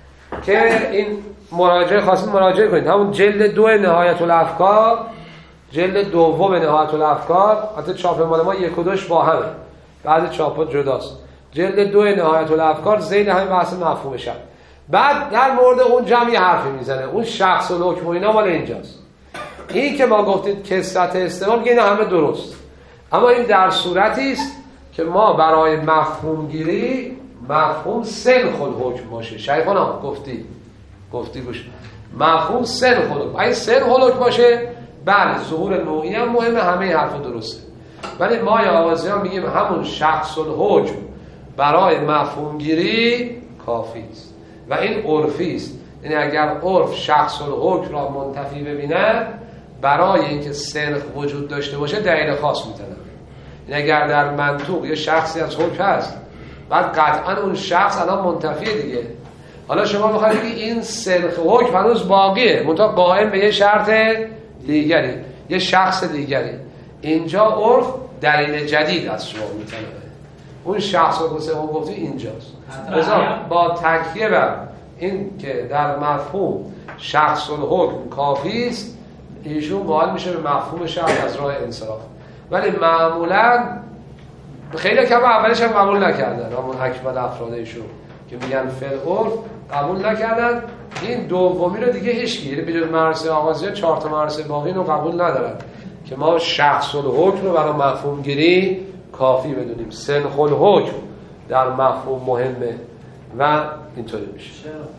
که این مراجعه خواستید مراجعه کنید، همون جلد دو نهایت الافکار، جلد دوم نهایت الافکار، حتی چاپ مال ما یک و دوش با همه، بعد چاپات جداست. جلد دو نهایت الافکار زید همین بحث مفهوم شد. بعد در مورد اون جمعی حرفی میزنه، اون شخص و حکم و اینا مال اینجاست. این که ما گفتید کثرت استعمال، میگه اینا همه درست، اما این در صورتی است که ما برای مفهوم گیری مفهوم سنخ الحکم باشه. شیخونا گفتی گفتی گوش مفهوم سنخ الحکم، اگه سنخ الحکم باشه بله ظهور نوعی هم مهمه، همه حرف درسته. ولی ما یا آغازیان میگیم همون شخص الحکم برای مفهوم گیری کافی است و این عرفی است. یعنی اگر عرف شخص الحکم را منتفی ببینه، برای اینکه سنخ وجود داشته باشه دلیل خاص میتونه. یعنی اگر در منطوق یه شخصی از حکم هست، بعد قطعا اون شخص الان منتفیه دیگه. حالا شما میخواید بگید این سنخ حکم هنوز باقیه، منتها قائم به یه شرط دیگری، یه شخص دیگری. اینجا عرف دلیل جدید از شما میطلبه. اون شخص رو که ما گفتیم اینجاست. لذا با تکیه بر این که در مفهوم شخص الحکم کافی است، ایشون قائل میشه به مفهوم شرط از راه انصراف. ولی معمولا خیلی کم اولش هم قبول نکردن، همون اکمل افراد ایشون که میگن فعل عرف قبول نکردن. این دومی رو دیگه هیچکی، یعنی بدون مرسه آغازی چهار تا مرسه باقی رو قبول ندارن که ما شخص الحکم رو برای مفهوم گیری کافی بدونیم. سنخ الحکم در مفهوم مهمه و اینطوری میشه.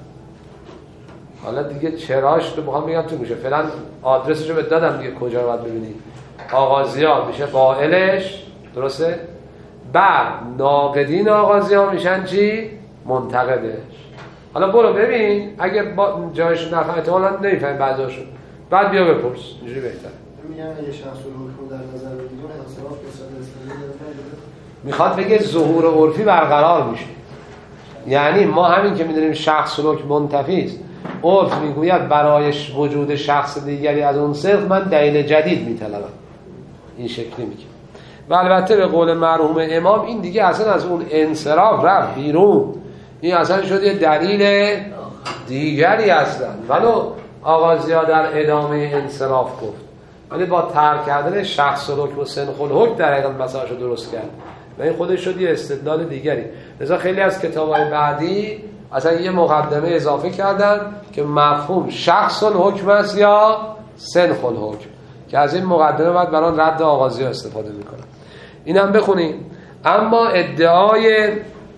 حالا دیگه چراش رو بخوام میگم تو میشه، فعلا آدرسش رو بهت دادم دیگه، کجا رو باید ببینی. آغازی‌ها میشه قائلش، درسته؟ بعد ناقدین آغازی‌ها میشن چی؟ منتقدش. حالا برو ببین اگه با جایش نفهم احتمالاً نمیفهمی بعضاشو، بعد بیا بپرس، اینجوری بهتره. میگم اگه شخص الحکم در نظر بگیریم انصراف کسان استفاده میخواد بگه ظهور عرفی برقرار میشه. یعنی ما همین که میدونیم شخص الحکم منتفی است، عرف میگوید برای وجود شخص دیگری از اون صرف من دلیل جدید میطلبم، این شکلی میگه. و البته به قول مرحوم امام این دیگه اصلا از اون انصراف رفت بیرون، این اصلا شد یه دلیل دیگری اصلا. ولو آغازی‌ها در ادامه انصراف گفت، ولی با ترک کردن شخص الحکم و سنخ الحکم در حقیقت مسائل رو درست کرد و این خودش شد یه استدلال دیگری. لذا خیلی از کتاب‌های بعدی اصلا یه مقدمه اضافه کردن که مفهوم شخص الحکم است یا سنخ الحکم، که از این مقدمه بعد برای رد آغازی‌ها استفاده میکنن. اینم بخونیم. اما ادعای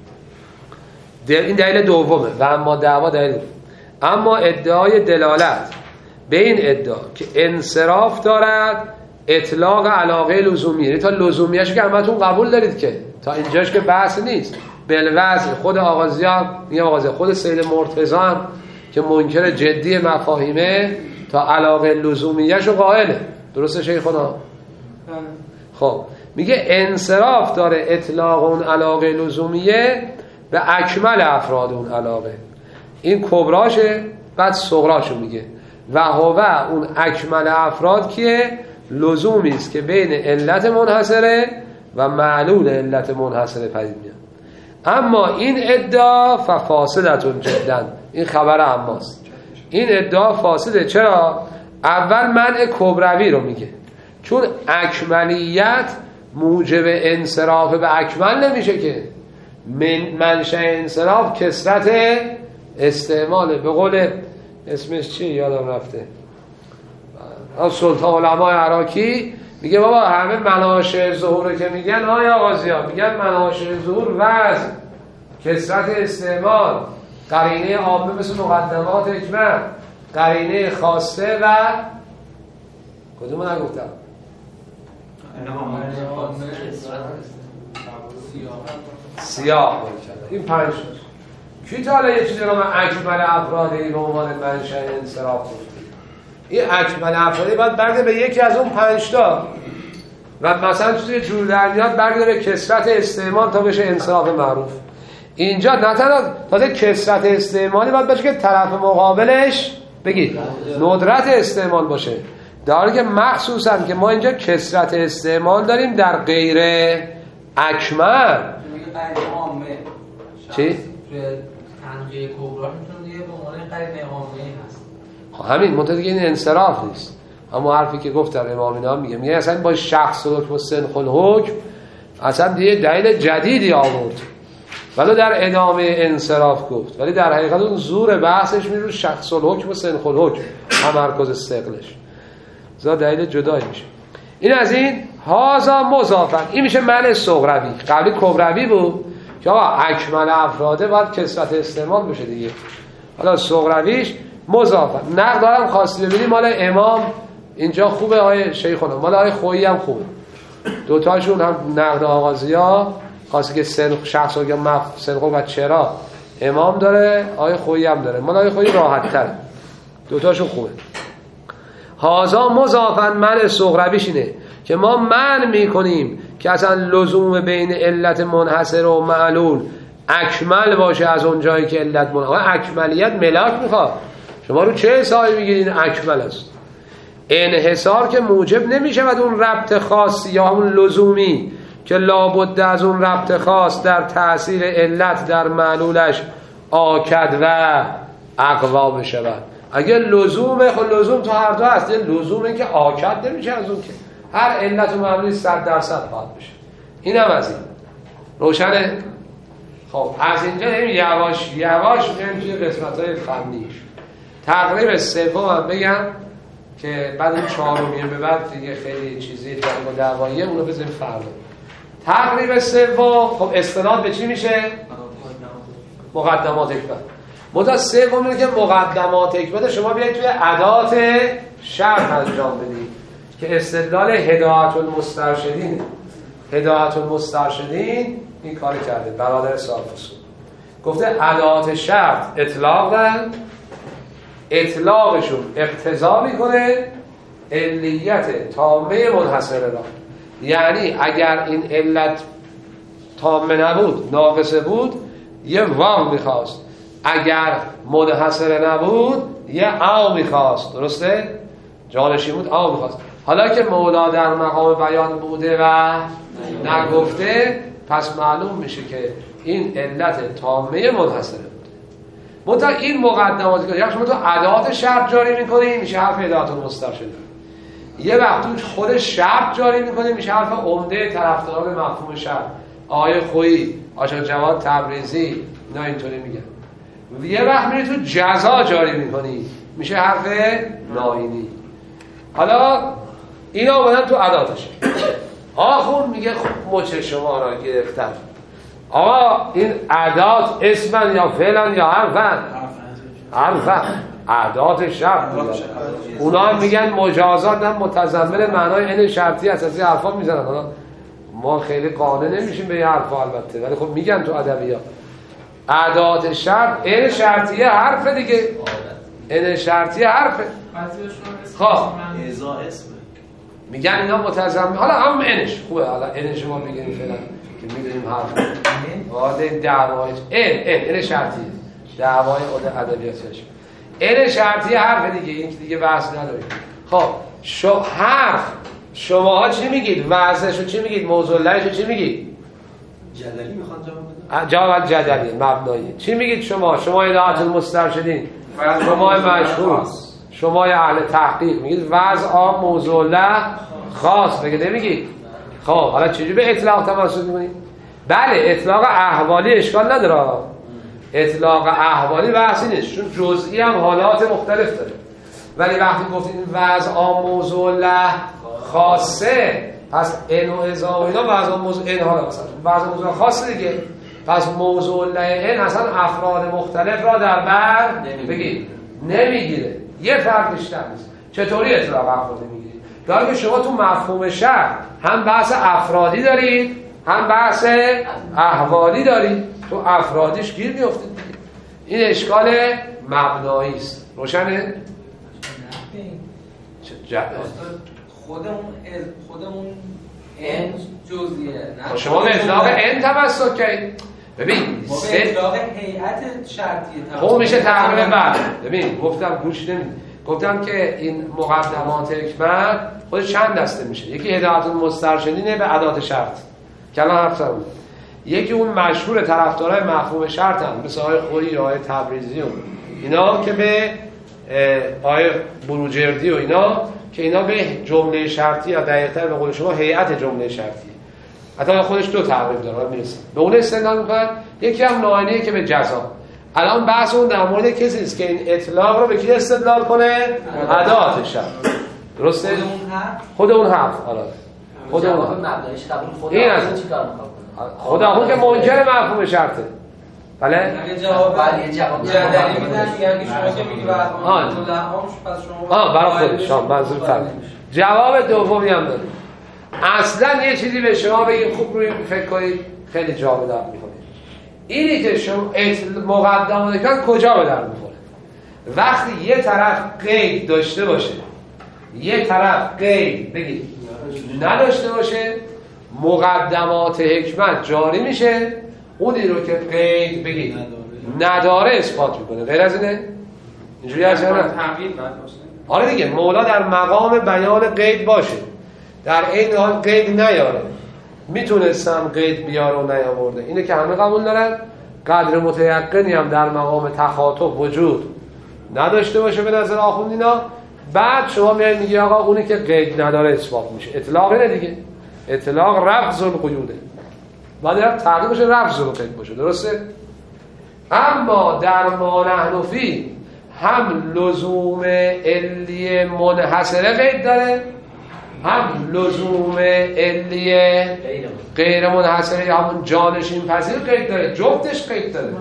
دل... این دلیل دومه و اما دعوا دلیل دوم. اما ادعای دلالت به این ادعا که انصراف دارد اطلاق علاقه لزومی، یعنی تا لزومیش که همتون قبول دارید که تا اینجاش که بحث نیست. بالوضع خود آغازیان میگم آغازی خود سید مرتضی هم که منکر جدی مفاهیمه تا علاقه لزومیش رو قائله، درسته شیخنا؟ خب میگه انصراف داره اطلاق اون علاقه لزومیه به اکمل افراد اون علاقه، این کبراشه، بعد صغراشو میگه و هو اون اکمل افراد که لزومی است که بین علت منحصره و معلول علت منحصره پدید میاد. اما این ادعا فاسدتون جدا، این خبر اماست، این ادعا فاسده. چرا؟ اول منع کبروی رو میگه، چون اکملیت موجب انصراف به اکمل نمیشه که. من منشأ انصراف کثرت استعماله. به قول اسمش چی یادم رفته، سلطان علمای عراقی میگه بابا همه مناشأ ظهور که میگن آیا آغازی‌ها میگن مناشأ ظهور وضع، کثرت استعمال، قرینه عامه مثل مقدمات حکمت، قرینه خاصه و کدومو نگفتم؟ سیاه. این پنج کی تا حالا یه چیزی رو من اکمل افرادی به عنوان منشأ انصراف گفتیم؟ این اکمل افرادی باید برگرده به یکی از اون پنج تا و مثلا چیزی جور در میاد برگرده به کثرت استعمال تا بشه انصراف معروف. اینجا نه تنها تازه کثرت استعمالی باید باشه که طرف مقابلش بگید ندرت استعمال باشه، در حالی که مخصوصا که ما اینجا کثرت استعمال داریم در غیر اکمل. چی؟ تنقیه کبرا میتونه دیگه به عنوان قرینه عامه هست. خب همین منتها دیگه این انصراف نیست. اما حرفی که گفتم امام اینا میگه میگه اصلا با شخص الحکم و سنخ الحکم اصلا دیگه دلیل جدیدی آورد، ولی در ادامه انصراف گفت، ولی در حقیقت اون زور بحثش میره رو شخص الحکم و سنخ الحکم، تمرکز استقلش زا دلیل جدایی میشه. این از این هازا مضافن، این میشه معنی صغروی. قبلی کبروی بود که آقا اکمل افراده باید کثرت استعمال بشه دیگه. حالا صغرویش مضافن. نقد دارم خواستی ببینی مال امام اینجا خوبه، های شیخونا مال های خویی هم خوبه، دوتاشون هم نقد آغازی ها خواستی که سنخ شخص ها مف سنخ و چرا امام داره، های خویی هم داره، مال های خویی راحت تره، دوتاشون خوبه. هازا مضافن من صغرویش اینه که ما من میکنیم که اصلا لزوم بین علت منحصر و معلول اکمل باشه از اون جایی که علت منحصر. اکملیت ملاک میخواد، شما رو چه حسابی میگیرین اکمل است؟ انحصار که موجب نمیشه و اون ربط خاصی یا اون لزومی که لابد از اون ربط خاص در تأثیر علت در معلولش آکد و اقوا بشود. اگه لزومه، خب لزوم تو هر دو هست. لزومه که آکد نمیشه از اون که هر علت و معلولی صد درصد خواهد بشه. اینم از این روشنه. خب از اینجا نمی یواش یواش میریم توی قسمت‌های فنیش. تقریب سوم هم بگم که بعد این چهارمیه به بعد دیگه خیلی چیزی جنگ و دعواییه، اونو بذاریم فردا. تقریب سوم خب استناد به چی میشه؟ مقدمات حکمت. مدت سوم اینه که مقدمات حکمت شما بیاید توی ادات شرح انجام بدید که استدلال هدایت المسترشدینه. هدایت المسترشدین این کار کرده برادر صاحب اصول. گفته ادات شرط اطلاق دارن، اطلاقشون اقتضا میکنه علیت تامه منحصره را. یعنی اگر این علت تامه نبود، ناقصه بود، یه واو میخواست. اگر منحصره نبود یه او میخواست. درسته؟ جانشین بود او میخواست. حالا که مولا در مقام بیان بوده و نگفته، پس معلوم میشه که این علت تامه منحصره بوده. منتها این مقدماتی که یعنی شما تو ادات شرط جاری میکنه میشه حرف هدایت المسترشد. یه وقت تو خود شرط جاری میکنه میشه حرف عمده طرفداران مفهوم شرط. آقای خویی، آقای جواد تبریزی، اینا اینطوری میگن. یه وقت میری تو جزا جاری میکنی میشه حرف ناینی. حالا اینا اومدن تو اداتش. آخون میگه خب مچ شما را گرفتن. آقا این ادات اسمن یا فعلن یا حرفن؟ حرفن. ادات شرط میگن. اونا هم میگن مجازات هم متضمن معنای این شرطی هست. از این حرفا میزنن. حالا ما خیلی قانع نمیشیم به این حرفا البته، ولی خب میگن تو ادبیات ادات شرط این شرطیه حرف دیگه. این شرطیه حرفه. خب ازا اسم میگن اینا متضمن، حالا هم انش خوبه، حالا انش ما میگیم فعلا که میدونیم حرف واده دعوای ان ان ان شرطیه، دعوای خود ادبیاتش ان شرطیه حرف دیگه، این دیگه بحث نداریم. خب شو حرف شماها چی میگید؟ وزنشو چی میگید؟ موضوع لهشو چی میگید؟ جدلی میخوان جواب بدن. جواب جدلی مبنایی. چی میگید شما؟ شما هدایت المسترشدین، شما مشهور، شما اهل تحقیق میگید وضع آم موضوع له خاص، بگه نمیگید. خب حالا چجوری به اطلاق تمسک میکنید؟ بله اطلاق احوالی اشکال نداره. اطلاق احوالی بحثی نیست چون جزئی هم حالات مختلف داره. ولی وقتی گفتید وضع آم موضوع له خاصه، پس ان و اذا و اینا وضع موضوع ان ها مثلا وضع موضوع خاصه دیگه. پس موضوع له ان اصلا افراد مختلف را در بر بگید نمیگیره. یه فرق بیشتر نیست. چطوری اطلاق افرادی میگیرید؟ داره که شما تو مفهوم شرط هم بحث افرادی دارید هم بحث احوالی دارید. تو افرادیش گیر میافتید دیگه. این اشکال مبنایی است. روشنه؟ چه خودمون خودمون ان جزئیه. شما به اطلاق ان تمسک کنید. ببین ما به اطلاق هیئت شرطیه خب میشه تقریبا بعد. ببین گفتم گوش نمیدید. گفتم که این مقدمات حکمت خود چند دسته میشه. یکی هدایت المسترشدینه به ادات شرط که الان حرف زدم. یکی اون مشهور طرفدارای مفهوم شرط هم مثل آقای خویی، آقای تبریزی و اینا که به آقای بروجردی و اینا که اینا به جمله شرطی یا دقیق‌تر به قول شما هیئت جمله شرطی. حتی خودش دو تعریف داره میرسه. به اون استدلال می‌کنه. یکی هم ناینیه که به جزا. الان بحث اون در مورد کسی است که این اطلاق رو به کی استدلال کنه؟ ادات شرط. درسته؟ خود اون حرف خود اون حرف آره. خود اون حرف. مبنایش قبول خدا چیکار می‌کنه؟ خدا اون که منکر مفهوم شرطه. بله؟ اگه جواب بله جواب جدلی میدن یعنی شما که میگی بعد آه پس شما آه برای خودش منظور فرق. جواب دومی هم داره. اصلا یه چیزی به شما بگیم خوب روی فکر کنید خیلی جا به در می‌خوره. اینی که شما مقدمات کردن کجا به در می‌خوره؟ وقتی یه طرف قید داشته باشه، یه طرف قید بگید نداشته باشه، مقدمات حکمت جاری میشه. اونی رو که قید بگید نداره اثبات میکنه. غیر از اینه؟ اینجوری هست یا نه؟ تمرین بعد باشه. حالا دیگه مولا در مقام بیان قید باشه، در این حال قید نیاره، میتونستم قید بیاره و نیاورده، اینه که همه قبول دارن. قدر متیقنی هم در مقام تخاطب وجود نداشته باشه به نظر آخوند اینا. بعد شما میای میگی آقا اونی که قید نداره اثبات میشه. اطلاق اینه دیگه، اطلاق رفض القیوده، بعد هم تغییر بشه رفض القید باشه، درسته؟ اما در ما نحن فی هم لزوم علی منحصره قید داره، هم لزوم علی غیر منحصره همون جانشین پذیر قید داره، جفتش قید داره.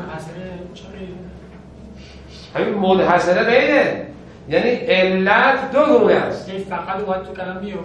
همین منحصره قیده، یعنی علت دو گونه است. این فقط باید تو کلام بیاره.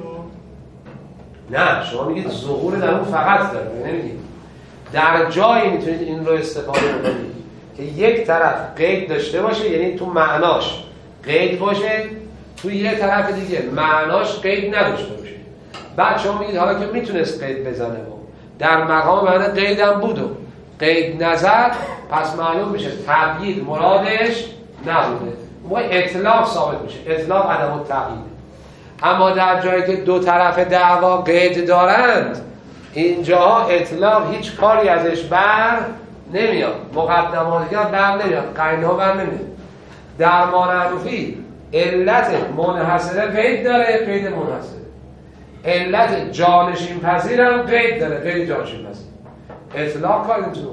نه شما میگید ظهور در اون فقط داره، نمیگید در جایی میتونید این رو استفاده کنید که یک طرف قید داشته باشه، یعنی تو معناش قید باشه، تو یه طرف دیگه معناش قید نداشته باشه. بعد شما میگید حالا که میتونست قید بزنه و در مقام معنی قیدم بود و قید نظر، پس معلوم میشه تبیید مرادش نبوده، ما اطلاق ثابت میشه، اطلاق عدم التقیید. اما در جایی که دو طرف دعوا قید دارند، اینجاها اطلاق هیچ کاری ازش بر نمیاد، مقدماتی ها بر نمیاد، قرینه ها بر نمیاد. در مانعروفی علت منحصره قید داره، قید منحصره. علت جانشین پذیر هم قید داره، قید جانشین پذیر. اطلاق کاری نمیتونه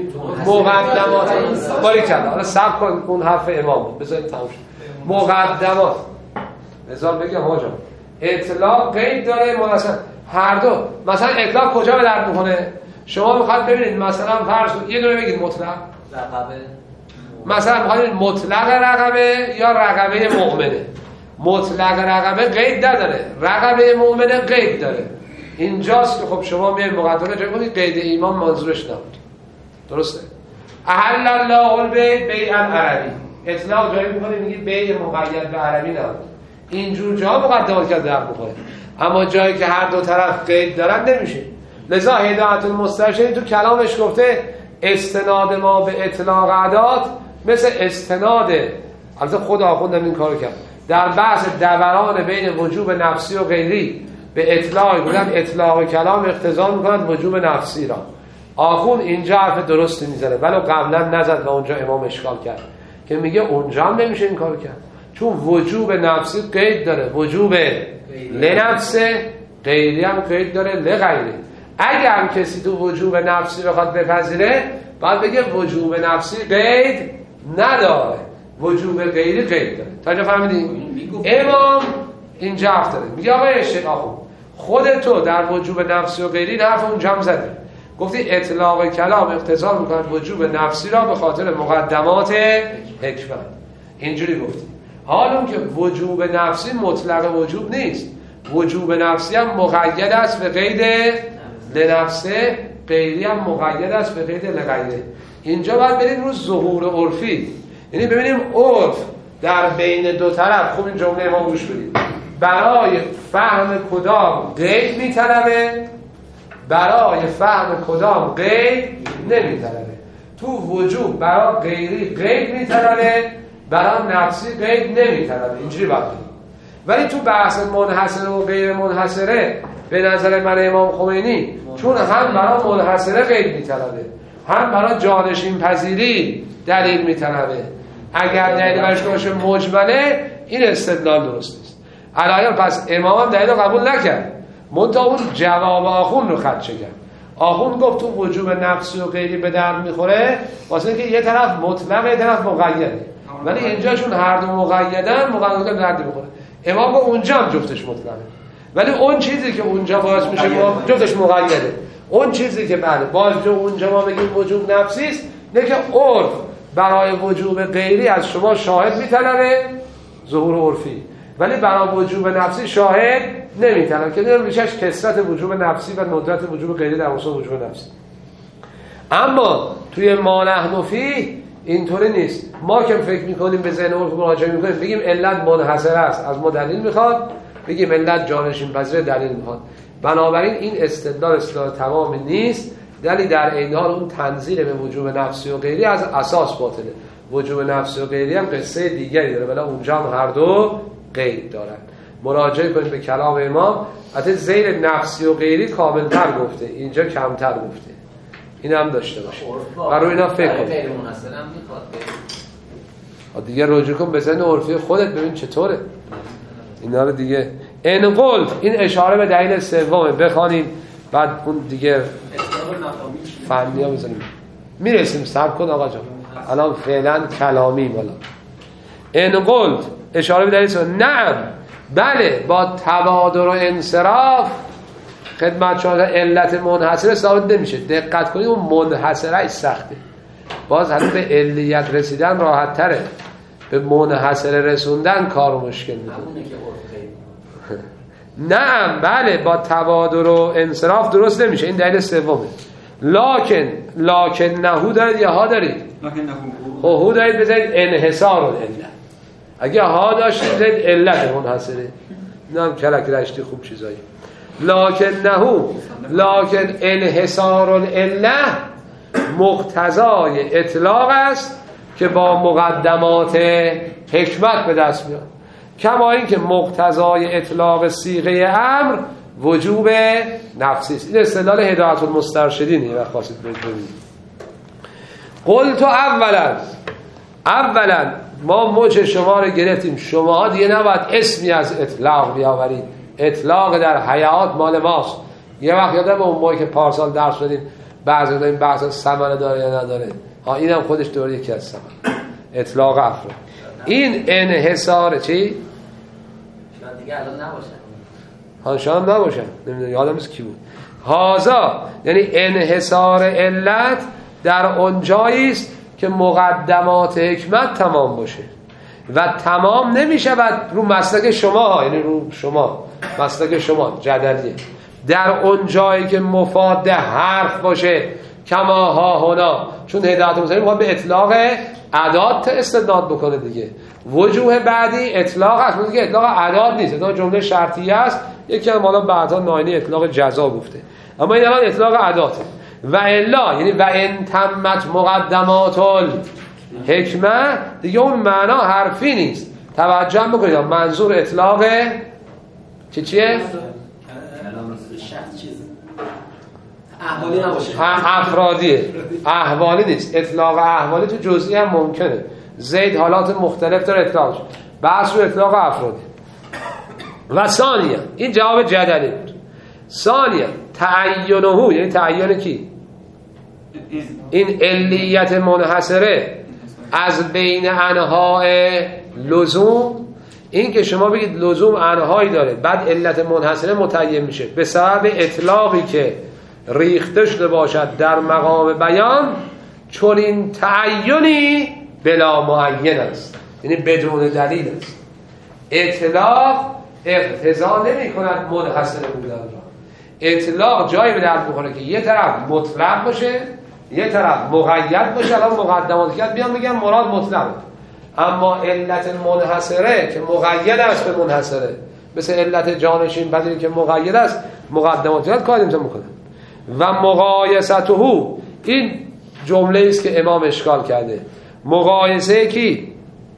مقدمات باری کرده. حالا صبر کن اون حرف امام بذارید تموم شد. مقدمات بذار بگم آقا اطلاق قید داره منحصر، هر دو. مثلا اطلاق کجا به درد میکنه؟ شما میخواد ببینید مثلا فرض یه دونه بگید مطلق رقبه، مثلا میخواد مطلق رقبه یا رقبه مؤمنه. مطلق رقبه قید نداره، رقبه مؤمنه قید داره. اینجاست که خب شما میای مقدمه جایی کنید قید ایمان منظورش نبود، درسته؟ احل الله البیع بیعا عربی، اطلاق جایی میکنه میگید بیع مقید به عربی نبود. اینجور جا مقدمات که درد میکنه، اما جایی که هر دو طرف قید دارن نمیشه. لذا هدایت المسترشدین تو کلامش گفته استناد ما به اطلاق عداد مثل استناد، البته خود آخوندم این کارو کرد در بحث دوران بین وجوب نفسی و غیری به اطلاق، بودن اطلاق کلام اقتضا میکنند وجوب نفسی را. آخوند اینجا حرف درستی میزنه، ولی قبلا نزد و اونجا امام اشکال کرد که میگه اونجا هم نمیشه این کارو کرد، چون وجوب نفسی قید داره، وجوب لنفسه، غیری هم قید داره لغیره. اگر هم کسی تو وجوب نفسی بخواد بپذیره باید بگه وجوب نفسی قید نداره، وجوب غیری قید داره. تا اینجا فهمیدین؟ امام اینجا حرف داره، میگه آقای شیخ آخوند خود تو در وجوب نفسی و غیری حرف اونجا هم زدی، گفتی اطلاق کلام اقتضا میکند وجوب نفسی را به خاطر مقدمات حکمت، اینجوری گفتی. حال اون که وجوب نفسی مطلق وجوب نیست، وجوب نفسی هم مقید است به قید لنفسه، غیری هم مقید است به قید لغیره. اینجا باید بریم رو ظهور عرفی، یعنی ببینیم عرف در بین دو طرف، خوب این جمله ما گوش بدید، برای فهم کدام قید میطلبه، برای فهم کدام قید نمیطلبه. تو وجوب برای غیری قید میطلبه، برای نفسی قید نمیطلبه، اینجوری باید بریم. ولی تو بحث منحصره و غیر منحصره به نظر من امام خمینی چون هم برای منحصره قید میطلبه، هم برای جانشین پذیری دلیل میطلبه، اگر دلیل برش باشه مجمله، این استدلال درست نیست. علایان پس امام هم دلیل قبول نکرد، منتها اون جواب آخوند رو خدشه کرد. آخوند گفت تو وجوب نفسی و غیری به درد میخوره واسه اینکه یه طرف مطلقه یه طرف مقیده، ولی اینجاشون هر دو مقیدن، مقیدن درد میخوره. امام گفت اونجا هم جفتش مطلقه، ولی اون چیزی که اونجا باعث میشه ما جفتش مقیده، اون چیزی که بله باز جو اونجا ما بگیم وجوب نفسی است، نه که عرف برای وجوب غیری از شما شاهد میطلبه، ظهور عرفی، ولی برای وجوب نفسی شاهد نمیطلبه، که نمیشه میشهش کثرت وجوب نفسی و ندرت وجوب غیری در مقابل وجوب نفسی. اما توی ما نحن فی اینطوری نیست. ما که فکر میکنیم به ذهن عرف مراجعه میکنیم بگیم علت منحصره است، از ما دلیل میخواد، بگیم علت جانشین پذیر دلیل میخواد. بنابراین این استدلال استدلال تمام نیست، دلیل در عین حال اون تنزیل به وجوب نفسی و غیری از اساس باطله. وجوب نفسی و غیری هم قصه دیگری داره، ولی اونجا هم هر دو قید دارن. مراجعه کنید به کلام امام. حتی زیر نفسی و غیری کاملتر گفته، اینجا کمتر گفته. این هم داشته باشه و روی اینا فکر کن. دیگه رجوع کن به ذهن عرفی خودت ببین چطوره اینا رو دیگه. ان قلت، این اشاره به دلیل سومه، بخوانیم بعد اون دیگه فنی ها بزنیم میرسیم. صبر کن آقا جان، الان فعلا کلامی بالا. ان قلت اشاره به دلیل سومه، نعم بله، با تبادر و انصراف خدمت شما علت منحصره ثابت نمیشه. دقت کنید اون منحصره سخته، باز همین به علیت رسیدن راحت تره، به منحصره رسوندن کار مشکل میکنه. نعم بله، با تبادر و انصراف درست نمیشه، این دلیل سومه. لکن لکن نهو دارید یا ها دارید؟ خب هو دارید بذارید انحصار العلت. اگه ها داشتید بذارید علت منحصره. اینا هم کلک رشتی خوب چیزایی. لکن نهو لکن انحصار العلت مقتضای اطلاق است که با مقدمات حکمت به دست میاد، کما این که مقتضای اطلاق صیغه امر وجوب نفسی است. این اصطلاح هدایت المسترشدینه و خواستید ببینید. قلت اولا اولا ما موج شما رو گرفتیم، شما دیگه نباید اسمی از اطلاق بیاورید. اطلاق در حیات مال ماست. یه وقت یادم اون موقعی که پارسال درس دادیم بعضی داریم بحث ثمره داره یا نداره، ها اینم خودش دوره یکی از ثمره اطلاق افراد. این انحصار چی؟ شاید دیگه الان نباشن، ها شاید نباشن، نمیدونم یادم نیست کی بود. هازا یعنی انحصار علت در اون جایی است که مقدمات حکمت تمام باشه و تمام نمیشه رو مسلک شما، یعنی رو شما مسلک شما جدلیه، در اون جایی که مفاد حرف باشه کما ها هنا، چون هدایت مستقیم میخواد به اطلاق اعداد استناد بکنه دیگه. وجوه بعدی اطلاق است، میگه اطلاق اعداد نیست، اطلاق جمله شرطیه است. یکی هم حالا بعدا ناینی اطلاق جزا گفته، اما این الان اطلاق اعداده. و الا یعنی و ان تمت مقدمات الحکمه، دیگه اون معنا حرفی نیست. توجه بکنید منظور اطلاق چه چیه؟ احوالی نباشه، افرادیه، احوالی نیست. اطلاق احوالی تو جزئی هم ممکنه. زید حالات مختلف داره اطلاق شد، بحث رو اطلاق افرادی. و ثانیه این جواب جدلی بود. ثانیه تعینه، یعنی تعین کی؟ این علیت منحصره از بین انواع لزوم، این که شما بگید لزوم انواعی داره بعد علت منحصره متعین میشه به سبب اطلاقی که ریخته شده باشد در مقام بیان، چون این تعینی بلا معین است، یعنی بدون دلیل است. اطلاق اقتضا نمی کند منحصره بودن را. اطلاق جایی به درد میخوره که یه طرف مطلق باشه یه طرف مقید باشه. الان مقدمات کرد بیان بگم مراد مطلق، اما علت منحصره که مقید است به منحصره، مثل علت جانشین بدلی که مقید است مقدمات کاری نمیتونه میکنه. و مقایسته، این جمله است که امام اشکال کرده. مقایسه کی؟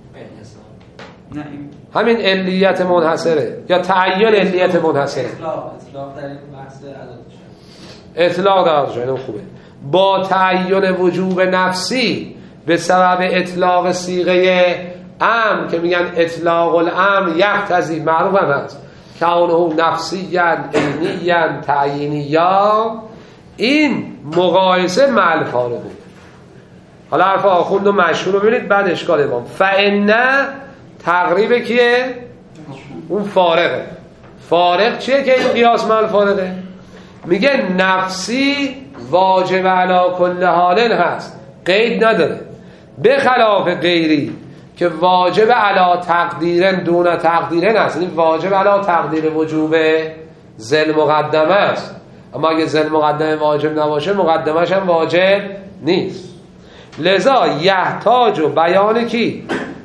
همین علیت منحصره یا تعین علیت منحصره. اطلاق در این بحث عدد اطلاق در عدد شده خوبه. با تعین وجوب نفسی به سبب اطلاق صیغه امر که میگن اطلاق الامر یقتضی، معروف هم هست کونه نفسیاً عینیاً تعیینیاً، این مقایسه مع الفارقه. حالا حرف آخوند و مشهور رو ببینید بعد اشکال امام. فإن تقریب کیه؟ اون فارقه. فارق چیه که این قیاس مع الفارقه؟ میگه نفسی واجب علی کل حال هست، قید نداره، به خلاف غیری که واجب علی تقدیرن دون تقدیرن هست، یعنی واجب علی تقدیر وجوب ذل مقدمه است. اما اگه ذل مقدمه واجب نباشه مقدمش هم واجب نیست. لذا یحتاج و بیان کی؟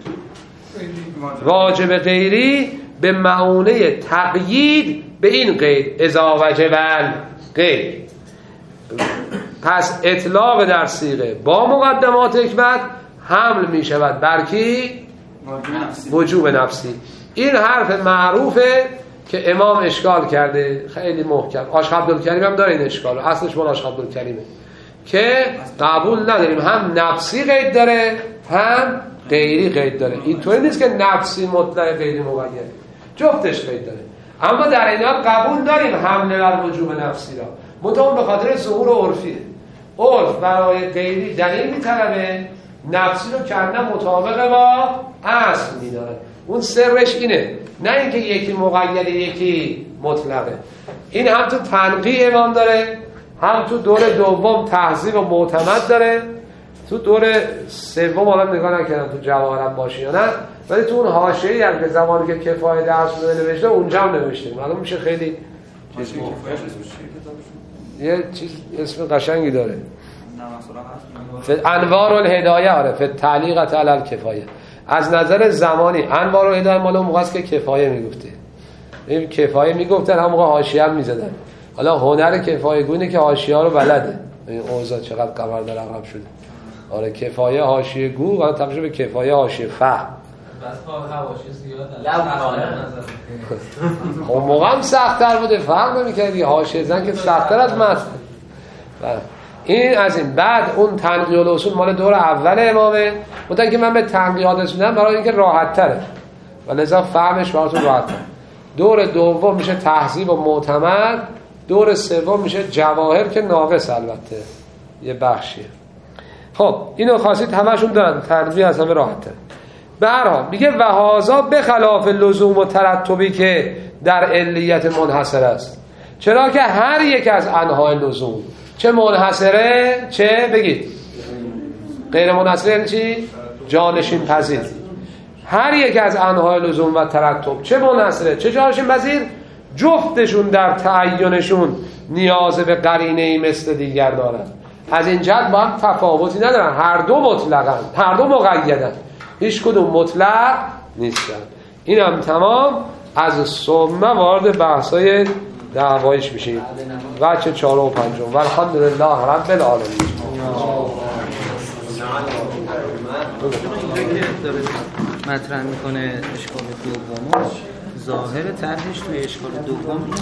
واجب غیری به معونه تقیید به این قید اذا وجب القید. پس اطلاق در صیغه با مقدمات حکمت حمل می شود بر کی؟ وجوب نفسی. این حرف معروفه که امام اشکال کرده خیلی محکم. عاشق عبدالکریم هم داره این اشکال، اصلش مال عاشق عبدالکریمه که قبول نداریم هم نفسی قید داره هم غیری قید داره. اینطوری نیست که نفسی مطلق غیری مقید، جفتش قید داره. اما در این حال قبول داریم حمله بر وجوب نفسی را، منتها به خاطر ظهور عرفیه. عرف برای غیری دلیل میطلبه، نفسی رو کردن مطابق با اصل میداره. اون سرش اینه، نه اینکه یکی مقیده یکی مطلقه. این هم تو تنقیح امام داره، هم تو دور دوم تهذیب و معتمد داره، تو دور سوم حالا نگاه نکردم تو جواهرم باشه یا نه، ولی تو اون حاشیه‌ای هم که زمانی که کفایه درس رو نوشته اونجا هم نوشته. معلوم میشه خیلی چیز یه چیز اسم قشنگی داره، انوار الهدایه. آره فی تعلیقت علی الکفایه. از نظر زمانی انوار الهدایه مال اون موقع است که کفایه میگفته. این کفایه میگفتن هم موقع حاشیه هم میزدن. حالا هنر کفایه گونه که حاشیه ها رو بلده. این اوضاع چقدر قمر در عقب شده. آره کفایه حاشیه گو، حالا تبدیل به کفایه حاشیه فهم. بس حاشیه زیاد. اون موقع هم سخت‌تر بوده، فهم نمی‌کردی حاشیه زن که سخت‌تر از متن. این از این. بعد اون تنقیح الاصول مال دور اول امامه، بودن که من به تنقیحات رسیدم برای اینکه راحت‌تره و لذا فهمش براتون راحت‌تره. دور دوم میشه تهذیب و معتمد، دور سوم میشه جواهر که ناقص البته یه بخشیه. خب اینو خاصیت همشون دارن، تنقیح از همه راحته. به هر حال میگه و هذا به خلاف لزوم و ترتبی که در علیت منحصر است، چرا که هر یک از انواع لزوم چه منحصره چه بگید غیر منحصره یعنی چی؟ جانشین پذیر. هر یک از انواع لزوم و ترتب چه منحصره چه جانشین پذیر، جفتشون در تعینشون نیاز به قرینه‌ای مثل دیگر دارن. از این جهت با هم تفاوتی ندارن، هر دو مطلقن، هر دو مقیدن، هیچ کدوم مطلق نیستن. این هم تمام. از ثمه وارد بحثای دعوایش میشیم. بچه چهارم و پنجم و الحمدلله رب العالمین. مطرح میکنه اشکال دوم، ظاهر طرحش توی اشکال دوم